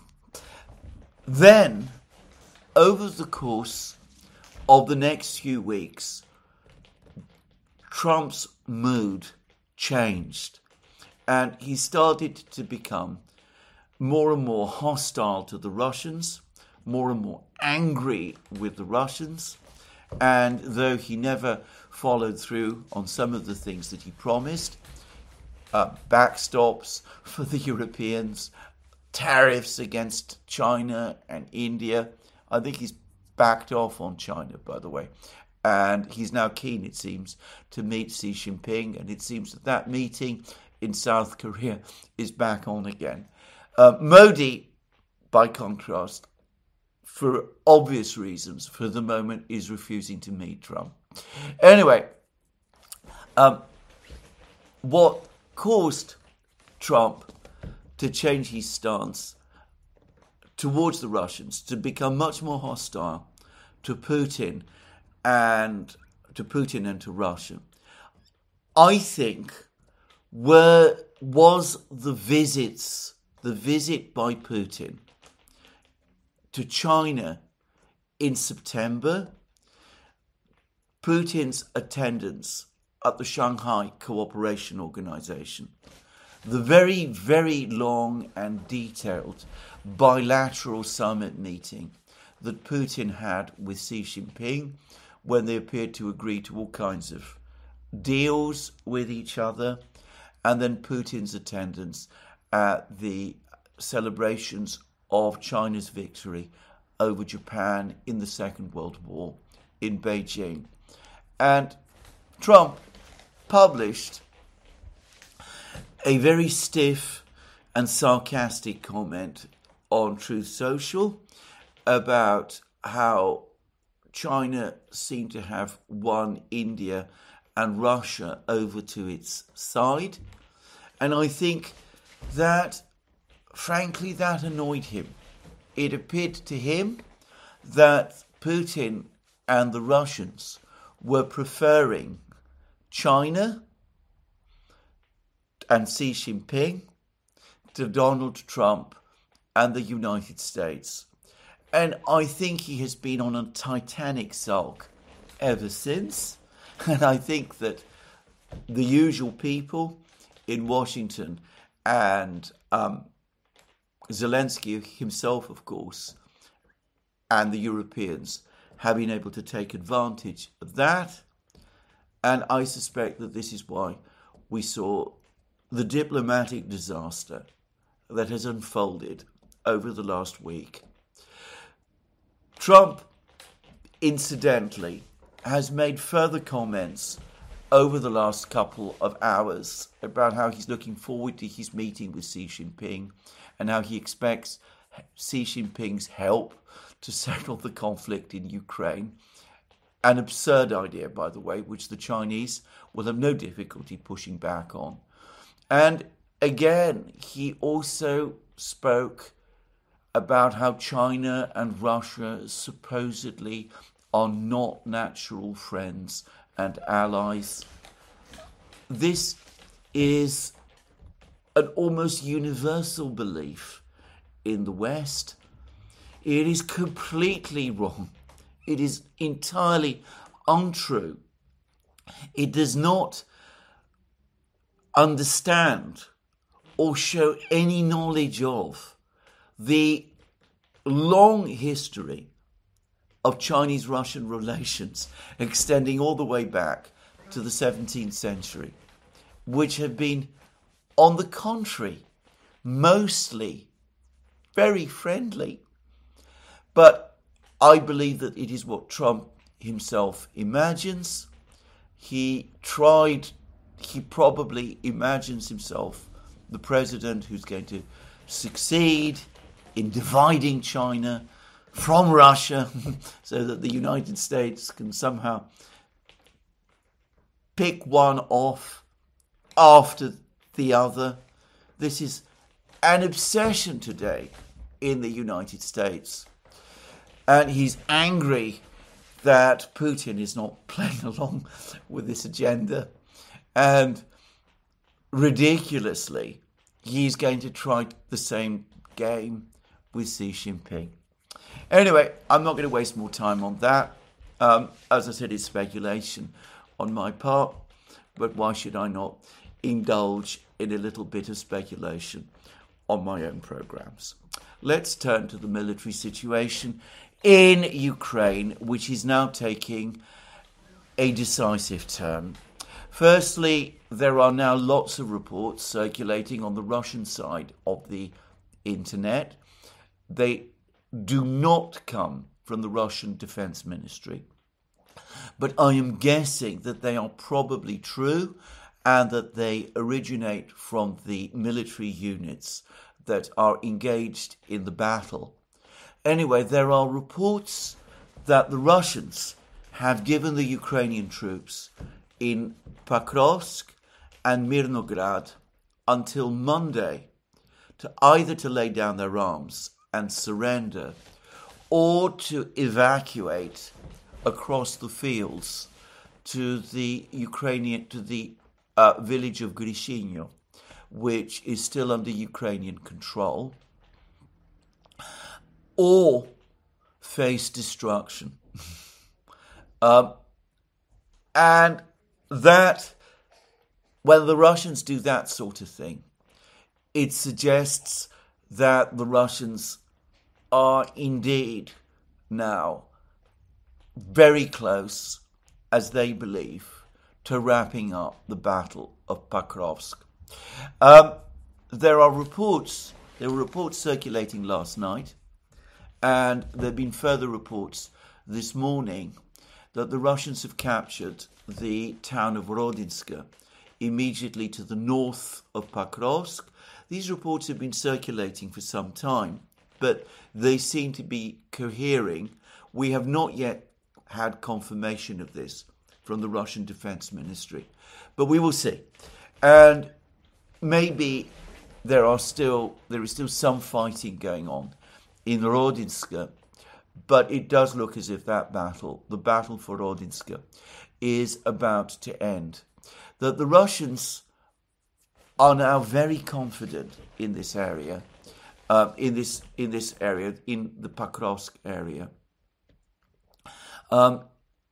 Speaker 1: Then, over the course of the next few weeks, Trump's mood changed, and he started to become more and more hostile to the Russians, more and more angry with the Russians, and though he never followed through on some of the things that he promised, uh, backstops for the Europeans, tariffs against China and India. I think he's backed off on China, by the way. And he's now keen, it seems, to meet Xi Jinping. And it seems that that meeting in South Korea is back on again. Uh, Modi, by contrast, for obvious reasons, for the moment, is refusing to meet Trump. Anyway, um, what caused Trump to change his stance towards the Russians, to become much more hostile to Putin and to Putin and to Russia, I think, were was the visits, the visit by Putin to China in September, Putin's attendance at the Shanghai Cooperation Organization, the very, very long and detailed bilateral summit meeting that Putin had with Xi Jinping when they appeared to agree to all kinds of deals with each other, and then Putin's attendance at the celebrations of China's victory over Japan in the Second World War in Beijing. And Trump published a very stiff and sarcastic comment on Truth Social about how China seemed to have won India and Russia over to its side. And I think that, frankly, that annoyed him. It appeared to him that Putin and the Russians were preferring China and Xi Jinping to Donald Trump and the United States. And I think he has been on a titanic sulk ever since. And I think that the usual people in Washington and um, Zelensky himself, of course, and the Europeans have been able to take advantage of that. And I suspect that this is why we saw the diplomatic disaster that has unfolded over the last week. Trump, incidentally, has made further comments over the last couple of hours about how he's looking forward to his meeting with Xi Jinping and how he expects Xi Jinping's help to settle the conflict in Ukraine. An absurd idea, by the way, which the Chinese will have no difficulty pushing back on. And again, he also spoke about how China and Russia supposedly are not natural friends and allies. This is an almost universal belief in the West. It is completely wrong. It is entirely untrue. It does not understand or show any knowledge of the long history of Chinese-Russian relations extending all the way back to the seventeenth century, which have been, on the contrary, mostly very friendly. But I believe that it is what Trump himself imagines. He tried, he probably imagines himself the president who's going to succeed in dividing China from Russia so that the United States can somehow pick one off after the other. This is an obsession today in the United States. And he's angry that Putin is not playing along with this agenda. And ridiculously, he's going to try the same game with Xi Jinping. Anyway, I'm not going to waste more time on that. Um, as I said, it's speculation on my part. But why should I not indulge in a little bit of speculation on my own programs? Let's turn to the military situation in Ukraine, which is now taking a decisive turn. Firstly, there are now lots of reports circulating on the Russian side of the internet. They do not come from the Russian Defense Ministry, but I am guessing that they are probably true and that they originate from the military units that are engaged in the battle. Anyway, there are reports that the Russians have given the Ukrainian troops in Pakrovsk and Mirnograd until Monday to either to lay down their arms and surrender or to evacuate across the fields to the Ukrainian, to the uh, village of Grishino, which is still under Ukrainian control, or face destruction. um, and that, when the Russians do that sort of thing, it suggests that the Russians are indeed now very close, as they believe, to wrapping up the Battle of Pakrovsk. Um, there are reports, there were reports circulating last night, and there have been further reports this morning that the Russians have captured the town of Rodinska, immediately to the north of Pakrovsk. These reports have been circulating for some time, but they seem to be cohering. We have not yet had confirmation of this from the Russian Defense Ministry, but we will see. And maybe there are still there is still some fighting going on in Rodinska, but it does look as if that battle, the battle for Rodinska, is about to end. That the Russians are now very confident in this area, uh, in this in this area, in the Pakrovsk area, um,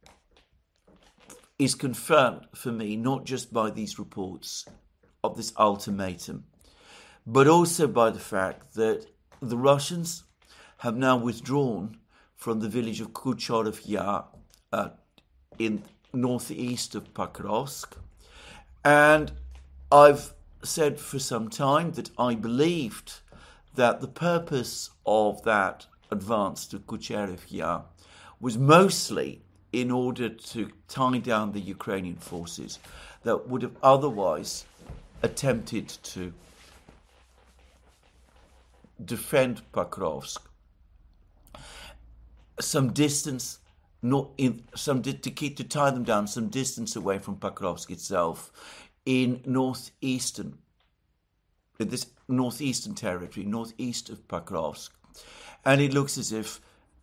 Speaker 1: is confirmed for me not just by these reports of this ultimatum, but also by the fact that the Russians have now withdrawn from the village of Kucharov Yar uh, in northeast of Pokrovsk. And I've said for some time that I believed that the purpose of that advance to Kucharov Yar was mostly in order to tie down the Ukrainian forces that would have otherwise attempted to defend Pokrovsk some distance, not in some to keep to tie them down some distance away from Pokrovsk itself, in northeastern, in this northeastern territory, northeast of Pokrovsk, and it looks as if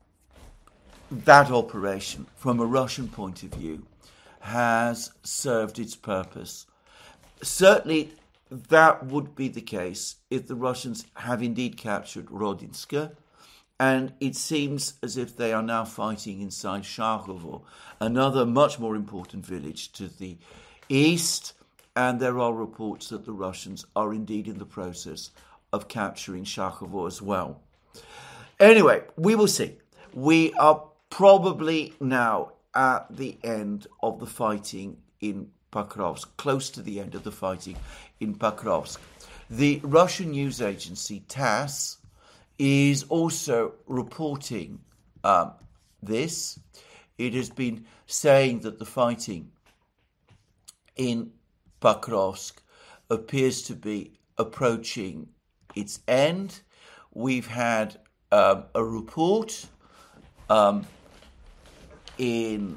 Speaker 1: that operation, from a Russian point of view, has served its purpose. Certainly, that would be the case if the Russians have indeed captured Rodinska, and it seems as if they are now fighting inside Shakhovo, another much more important village to the east, and there are reports that the Russians are indeed in the process of capturing Shakhovo as well. Anyway, we will see. We are probably now at the end of the fighting in Pokrovsk, close to the end of the fighting in Pokrovsk. The Russian news agency TASS is also reporting um, this. It has been saying that the fighting in Pokrovsk appears to be approaching its end. We've had um, a report um, in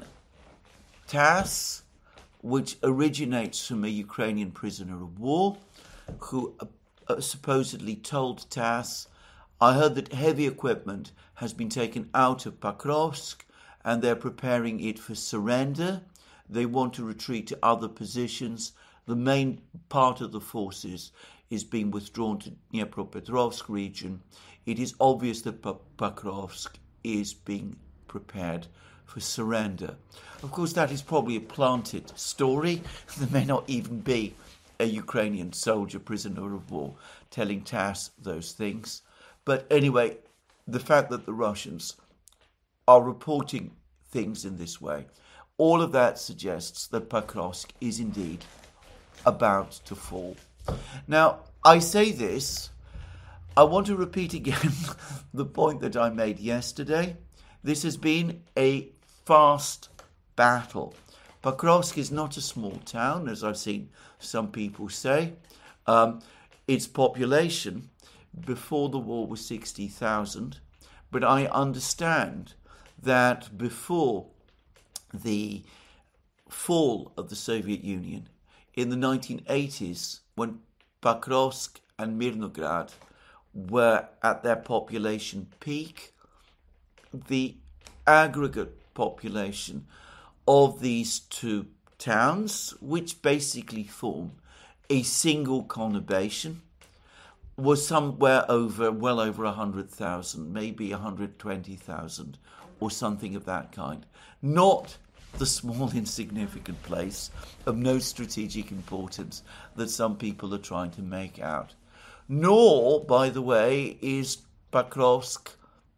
Speaker 1: TASS, which originates from a Ukrainian prisoner of war, who uh, uh, supposedly told TASS, I heard that heavy equipment has been taken out of Pokrovsk and they're preparing it for surrender. They want to retreat to other positions. The main part of the forces is being withdrawn to Dnipropetrovsk region. It is obvious that Pokrovsk is being prepared for surrender. Of course, that is probably a planted story. There may not even be a Ukrainian soldier, prisoner of war, telling TASS those things. But anyway, the fact that the Russians are reporting things in this way, all of that suggests that Pokrovsk is indeed about to fall. Now, I say this, I want to repeat again the point that I made yesterday. This has been a fast battle. Pokrovsk is not a small town, as I've seen some people say. Um, its population before the war was sixty thousand, but I understand that before the fall of the Soviet Union in the nineteen eighties, when Pokrovsk and Mirnograd were at their population peak, the aggregate population of these two towns, which basically form a single conurbation, was somewhere over, well over one hundred thousand, maybe one hundred twenty thousand or something of that kind. Not the small insignificant place of no strategic importance that some people are trying to make out. Nor, by the way, is Pokrovsk,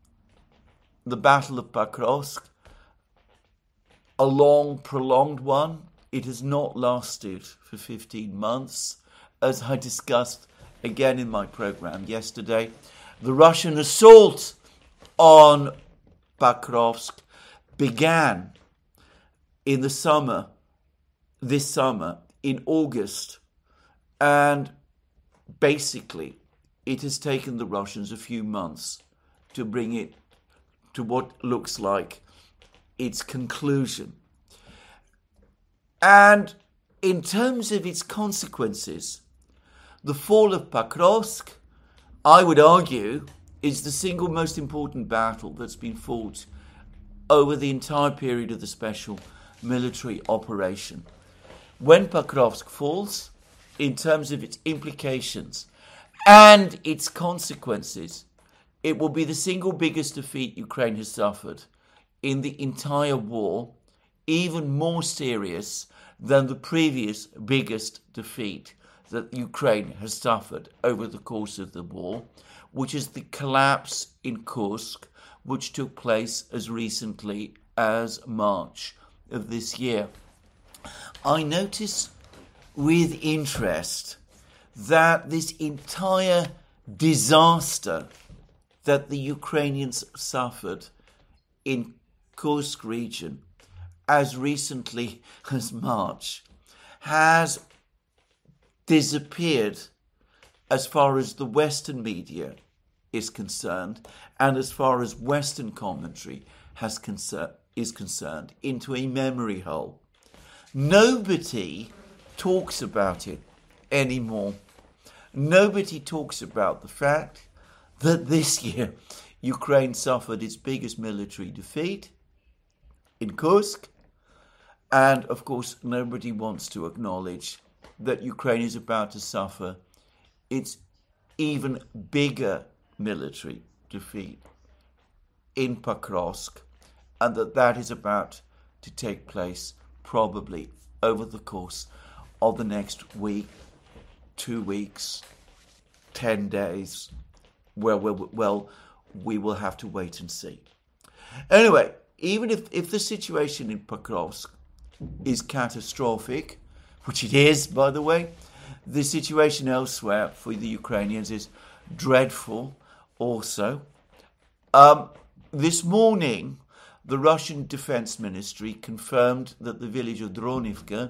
Speaker 1: the Battle of Pokrovsk, a long, prolonged one. It has not lasted for fifteen months. As I discussed again in my program yesterday, the Russian assault on Pokrovsk began in the summer, this summer, in August, and basically it has taken the Russians a few months to bring it to what looks like its conclusion. And in terms of its consequences, the fall of Pokrovsk, I would argue, is the single most important battle that's been fought over the entire period of the special military operation. When Pokrovsk falls, in terms of its implications and its consequences, it will be the single biggest defeat Ukraine has suffered in the entire war, even more serious than the previous biggest defeat that Ukraine has suffered over the course of the war, which is the collapse in Kursk, which took place as recently as March of this year. I notice with interest that this entire disaster that the Ukrainians suffered in Kursk region as recently as March has disappeared as far as the Western media is concerned and as far as Western commentary has concern, is concerned into a memory hole. Nobody talks about it anymore. Nobody talks about the fact that this year Ukraine suffered its biggest military defeat in Kursk, and of course nobody wants to acknowledge that Ukraine is about to suffer its even bigger military defeat in Pokrovsk, and that that is about to take place probably over the course of the next week, two weeks, ten days, where well, well we will have to wait and see. Anyway, even if, if the situation in Pokrovsk is catastrophic, which it is, by the way, the situation elsewhere for the Ukrainians is dreadful also. Um, this morning, the Russian Defense Ministry confirmed that the village of Dronivka,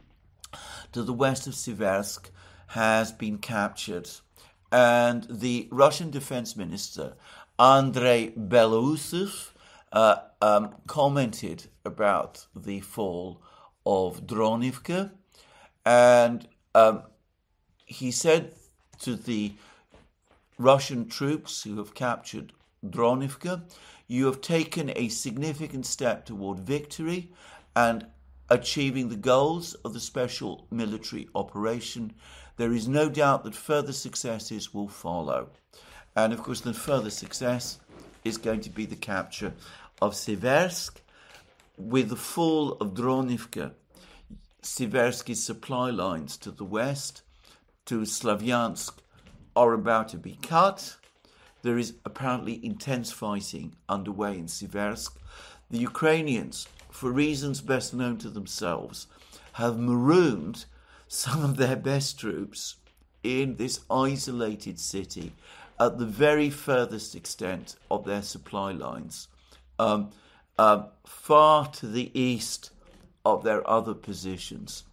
Speaker 1: to the west of Siversk, has been captured. And the Russian Defense Minister, Andrei Belousov, uh, um, commented about the fall of Dronivka. And um, he said to the Russian troops who have captured Dronivka, you have taken a significant step toward victory and achieving the goals of the special military operation. There is no doubt that further successes will follow. And of course, the further success is going to be the capture of Siversk. With the fall of Dronivka, Siversky's supply lines to the west, to Slavyansk, are about to be cut. There is apparently intense fighting underway in Siversk. The Ukrainians, for reasons best known to themselves, have marooned some of their best troops in this isolated city at the very furthest extent of their supply lines, um, uh, far to the east of their other positions.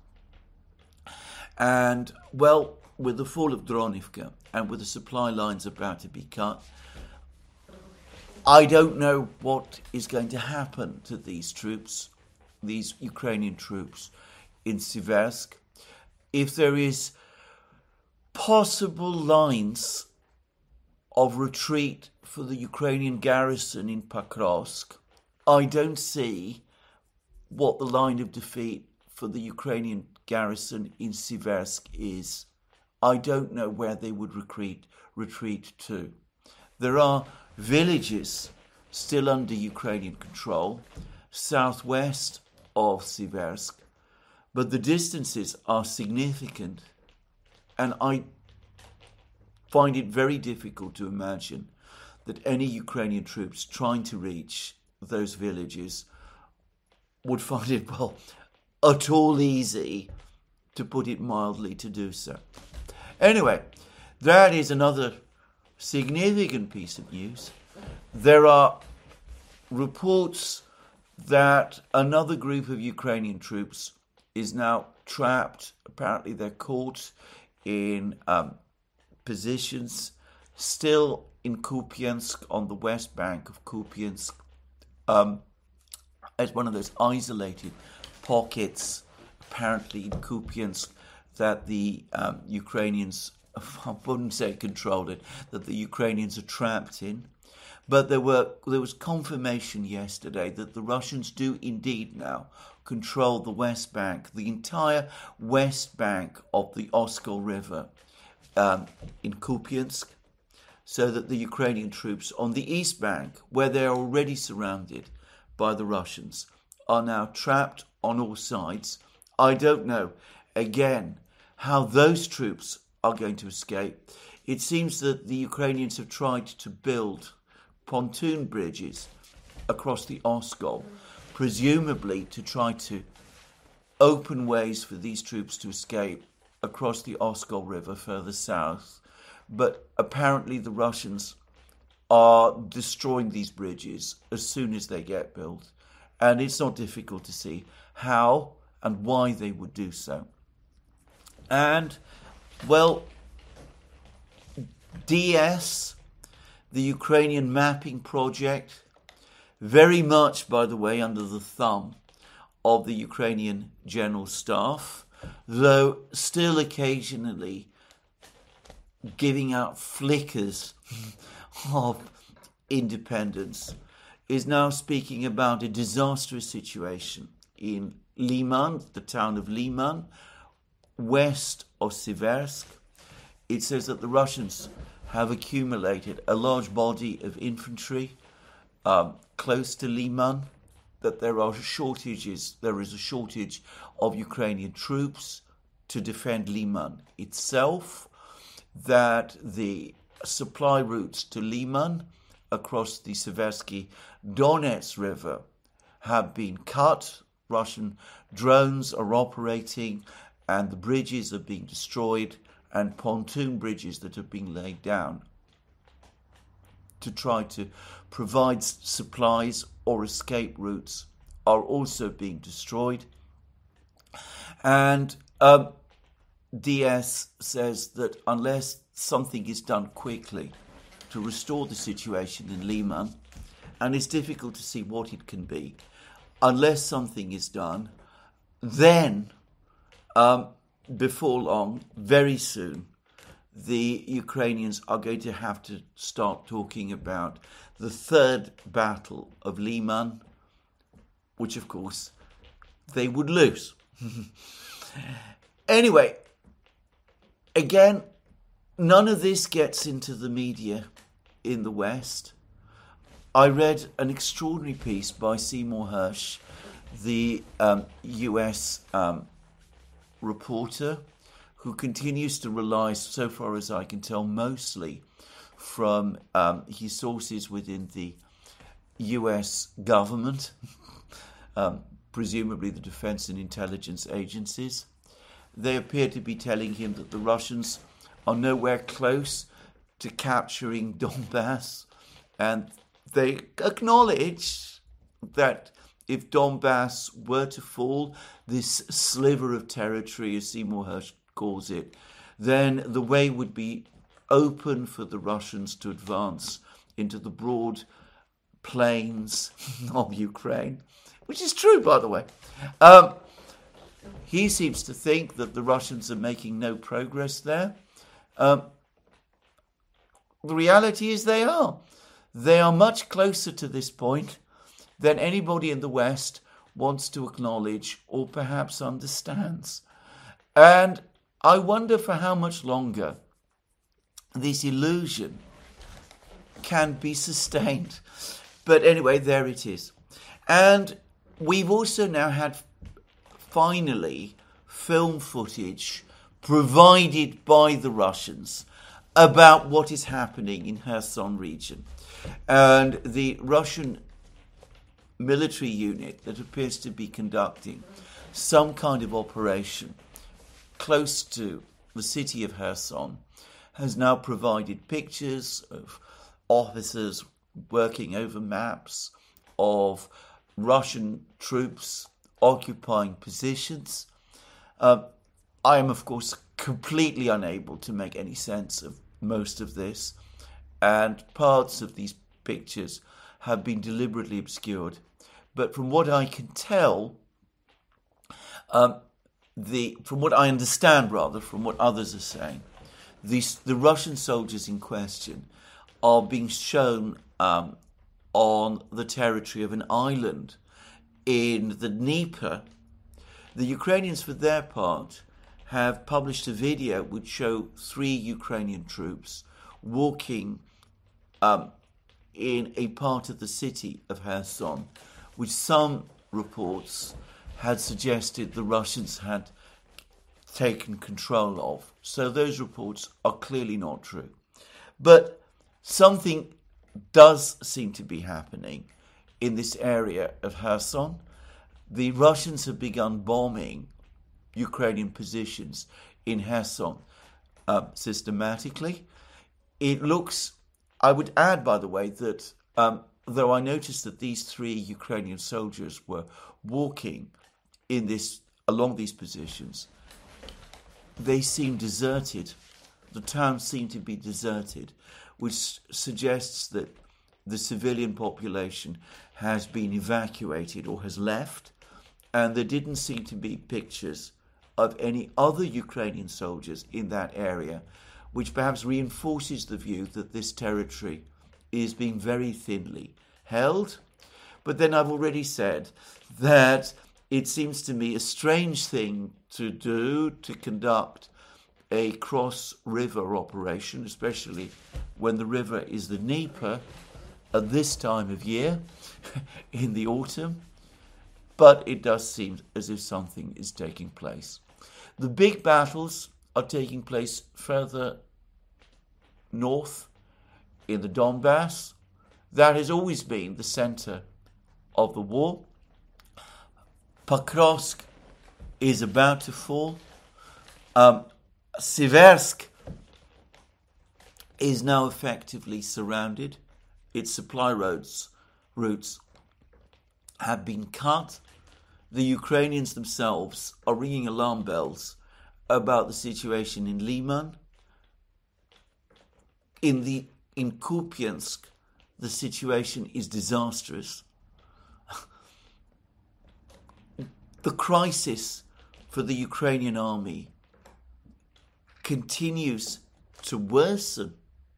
Speaker 1: And, well, with the fall of Dronivka and with the supply lines about to be cut, I don't know what is going to happen to these troops, these Ukrainian troops in Siversk. If there is possible lines of retreat for the Ukrainian garrison in Pokrovsk, I don't see what the line of defeat for the Ukrainian garrison in Siversk is. I don't know where they would retreat, retreat to. There are villages still under Ukrainian control, southwest of Siversk, but the distances are significant, and I find it very difficult to imagine that any Ukrainian troops trying to reach those villages would find it, well, at all easy, to put it mildly, to do so. Anyway, that is another significant piece of news. There are reports that another group of Ukrainian troops is now trapped. Apparently they're caught in um, positions still in Kupiansk, on the west bank of Kupiansk, um, as one of those isolated pockets, apparently in Kupiansk, that the um, Ukrainians, I wouldn't say controlled it, that the Ukrainians are trapped in. But there were there was confirmation yesterday that the Russians do indeed now control the West Bank, the entire West Bank of the Oskol River um, in Kupiansk, so that the Ukrainian troops on the East Bank, where they are already surrounded by the Russians, are now trapped on all sides. I don't know, again, how those troops are going to escape. it seems that the Ukrainians have tried to build pontoon bridges across the Oskol, presumably to try to open ways for these troops to escape across the Oskol River further south. But apparently the Russians are destroying these bridges as soon as they get built. And it's not difficult to see how and why they would do so. And, well, D S, the Ukrainian mapping project, very much, by the way, under the thumb of the Ukrainian General Staff, though still occasionally giving out flickers of independence, is now speaking about a disastrous situation in Liman, the town of Liman, west of Siversk. It says that the Russians have accumulated a large body of infantry um, close to Liman, that there are shortages, there is a shortage of Ukrainian troops to defend Liman itself, that the supply routes to Liman across the Seversky Donets River have been cut. Russian drones are operating and the bridges are being destroyed, and pontoon bridges that have been laid down to try to provide supplies or escape routes are also being destroyed. And um, D S says that unless something is done quickly to restore the situation in Liman, and it's difficult to see what it can be, unless something is done, then um, before long, very soon, the Ukrainians are going to have to start talking about the third battle of Liman, which of course they would lose. Anyway, again, none of this gets into the media in the West. I read an extraordinary piece by Seymour Hersh, the um, U S um, reporter, who continues to rely, so far as I can tell, mostly from um, his sources within the U S government, um, presumably the defense and intelligence agencies. They appear to be telling him that the Russians are nowhere close to capturing Donbass, and they acknowledge that if Donbass were to fall, this sliver of territory, as Seymour Hersh calls it, then the way would be open for the Russians to advance into the broad plains of Ukraine, which is true, by the way. Um, he seems to think that the Russians are making no progress there. Um, the reality is they are. They are much closer to this point than anybody in the West wants to acknowledge or perhaps understands. And I wonder for how much longer this illusion can be sustained. But anyway, there it is. And we've also now had, finally, film footage provided by the Russians about what is happening in Kherson region. And the Russian military unit that appears to be conducting some kind of operation close to the city of Kherson has now provided pictures of officers working over maps of Russian troops occupying positions. Uh, I am, of course, completely unable to make any sense of most of this, and parts of these pictures have been deliberately obscured. But from what I can tell, um, the from what I understand, rather, from what others are saying, these, the Russian soldiers in question are being shown um, on the territory of an island in the Dnieper. The Ukrainians, for their part, have published a video which show three Ukrainian troops walking um, in a part of the city of Kherson, which some reports had suggested the Russians had taken control of. So those reports are clearly not true. But something does seem to be happening in this area of Kherson. The Russians have begun bombing Ukrainian positions in Kherson uh, systematically. It looks, I would add, by the way, that um, though I noticed that these three Ukrainian soldiers were walking in this along these positions, they seem deserted. The town seemed to be deserted, which suggests that the civilian population has been evacuated or has left, and there didn't seem to be pictures of any other Ukrainian soldiers in that area, which perhaps reinforces the view that this territory is being very thinly held. But then I've already said that it seems to me a strange thing to do, to conduct a cross-river operation, especially when the river is the Dnieper at this time of year, in the autumn. But it does seem as if something is taking place. The big battles are taking place further north in the Donbass. That has always been the center of the war. Pokrovsk is about to fall. Um, Siversk is now effectively surrounded. Its supply roads, routes have been cut. The Ukrainians themselves are ringing alarm bells about the situation in Liman. In the in Kupiansk, the situation is disastrous. The crisis for the Ukrainian army continues to worsen,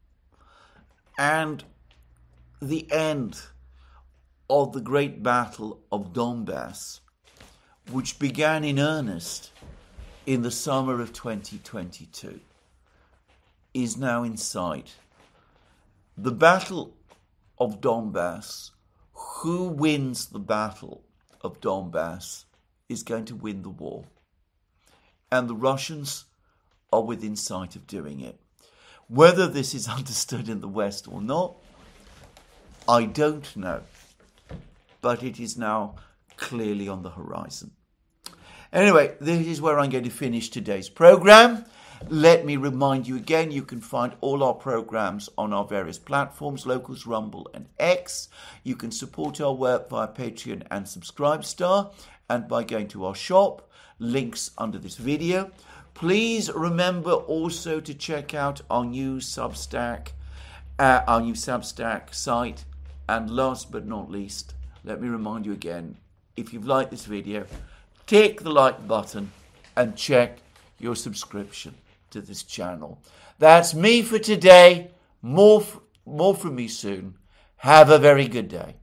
Speaker 1: and the end of the great battle of Donbass, which began in earnest in the summer of twenty twenty-two, is now in sight. The battle of Donbass, who wins the battle of Donbass is going to win the war. And the Russians are within sight of doing it. Whether this is understood in the West or not, I don't know. But it is now clearly on the horizon. Anyway, this is where I'm going to finish today's program. Let me remind you again, you can find all our programs on our various platforms, Locals, Rumble and X. You can support our work via Patreon and Subscribestar and by going to our shop, links under this video. Please remember also to check out our new Substack, uh, our new Substack site. And last but not least, let me remind you again, if you've liked this video, click the like button and check your subscription to this channel. That's me for today. More, f- more from me soon. Have a very good day.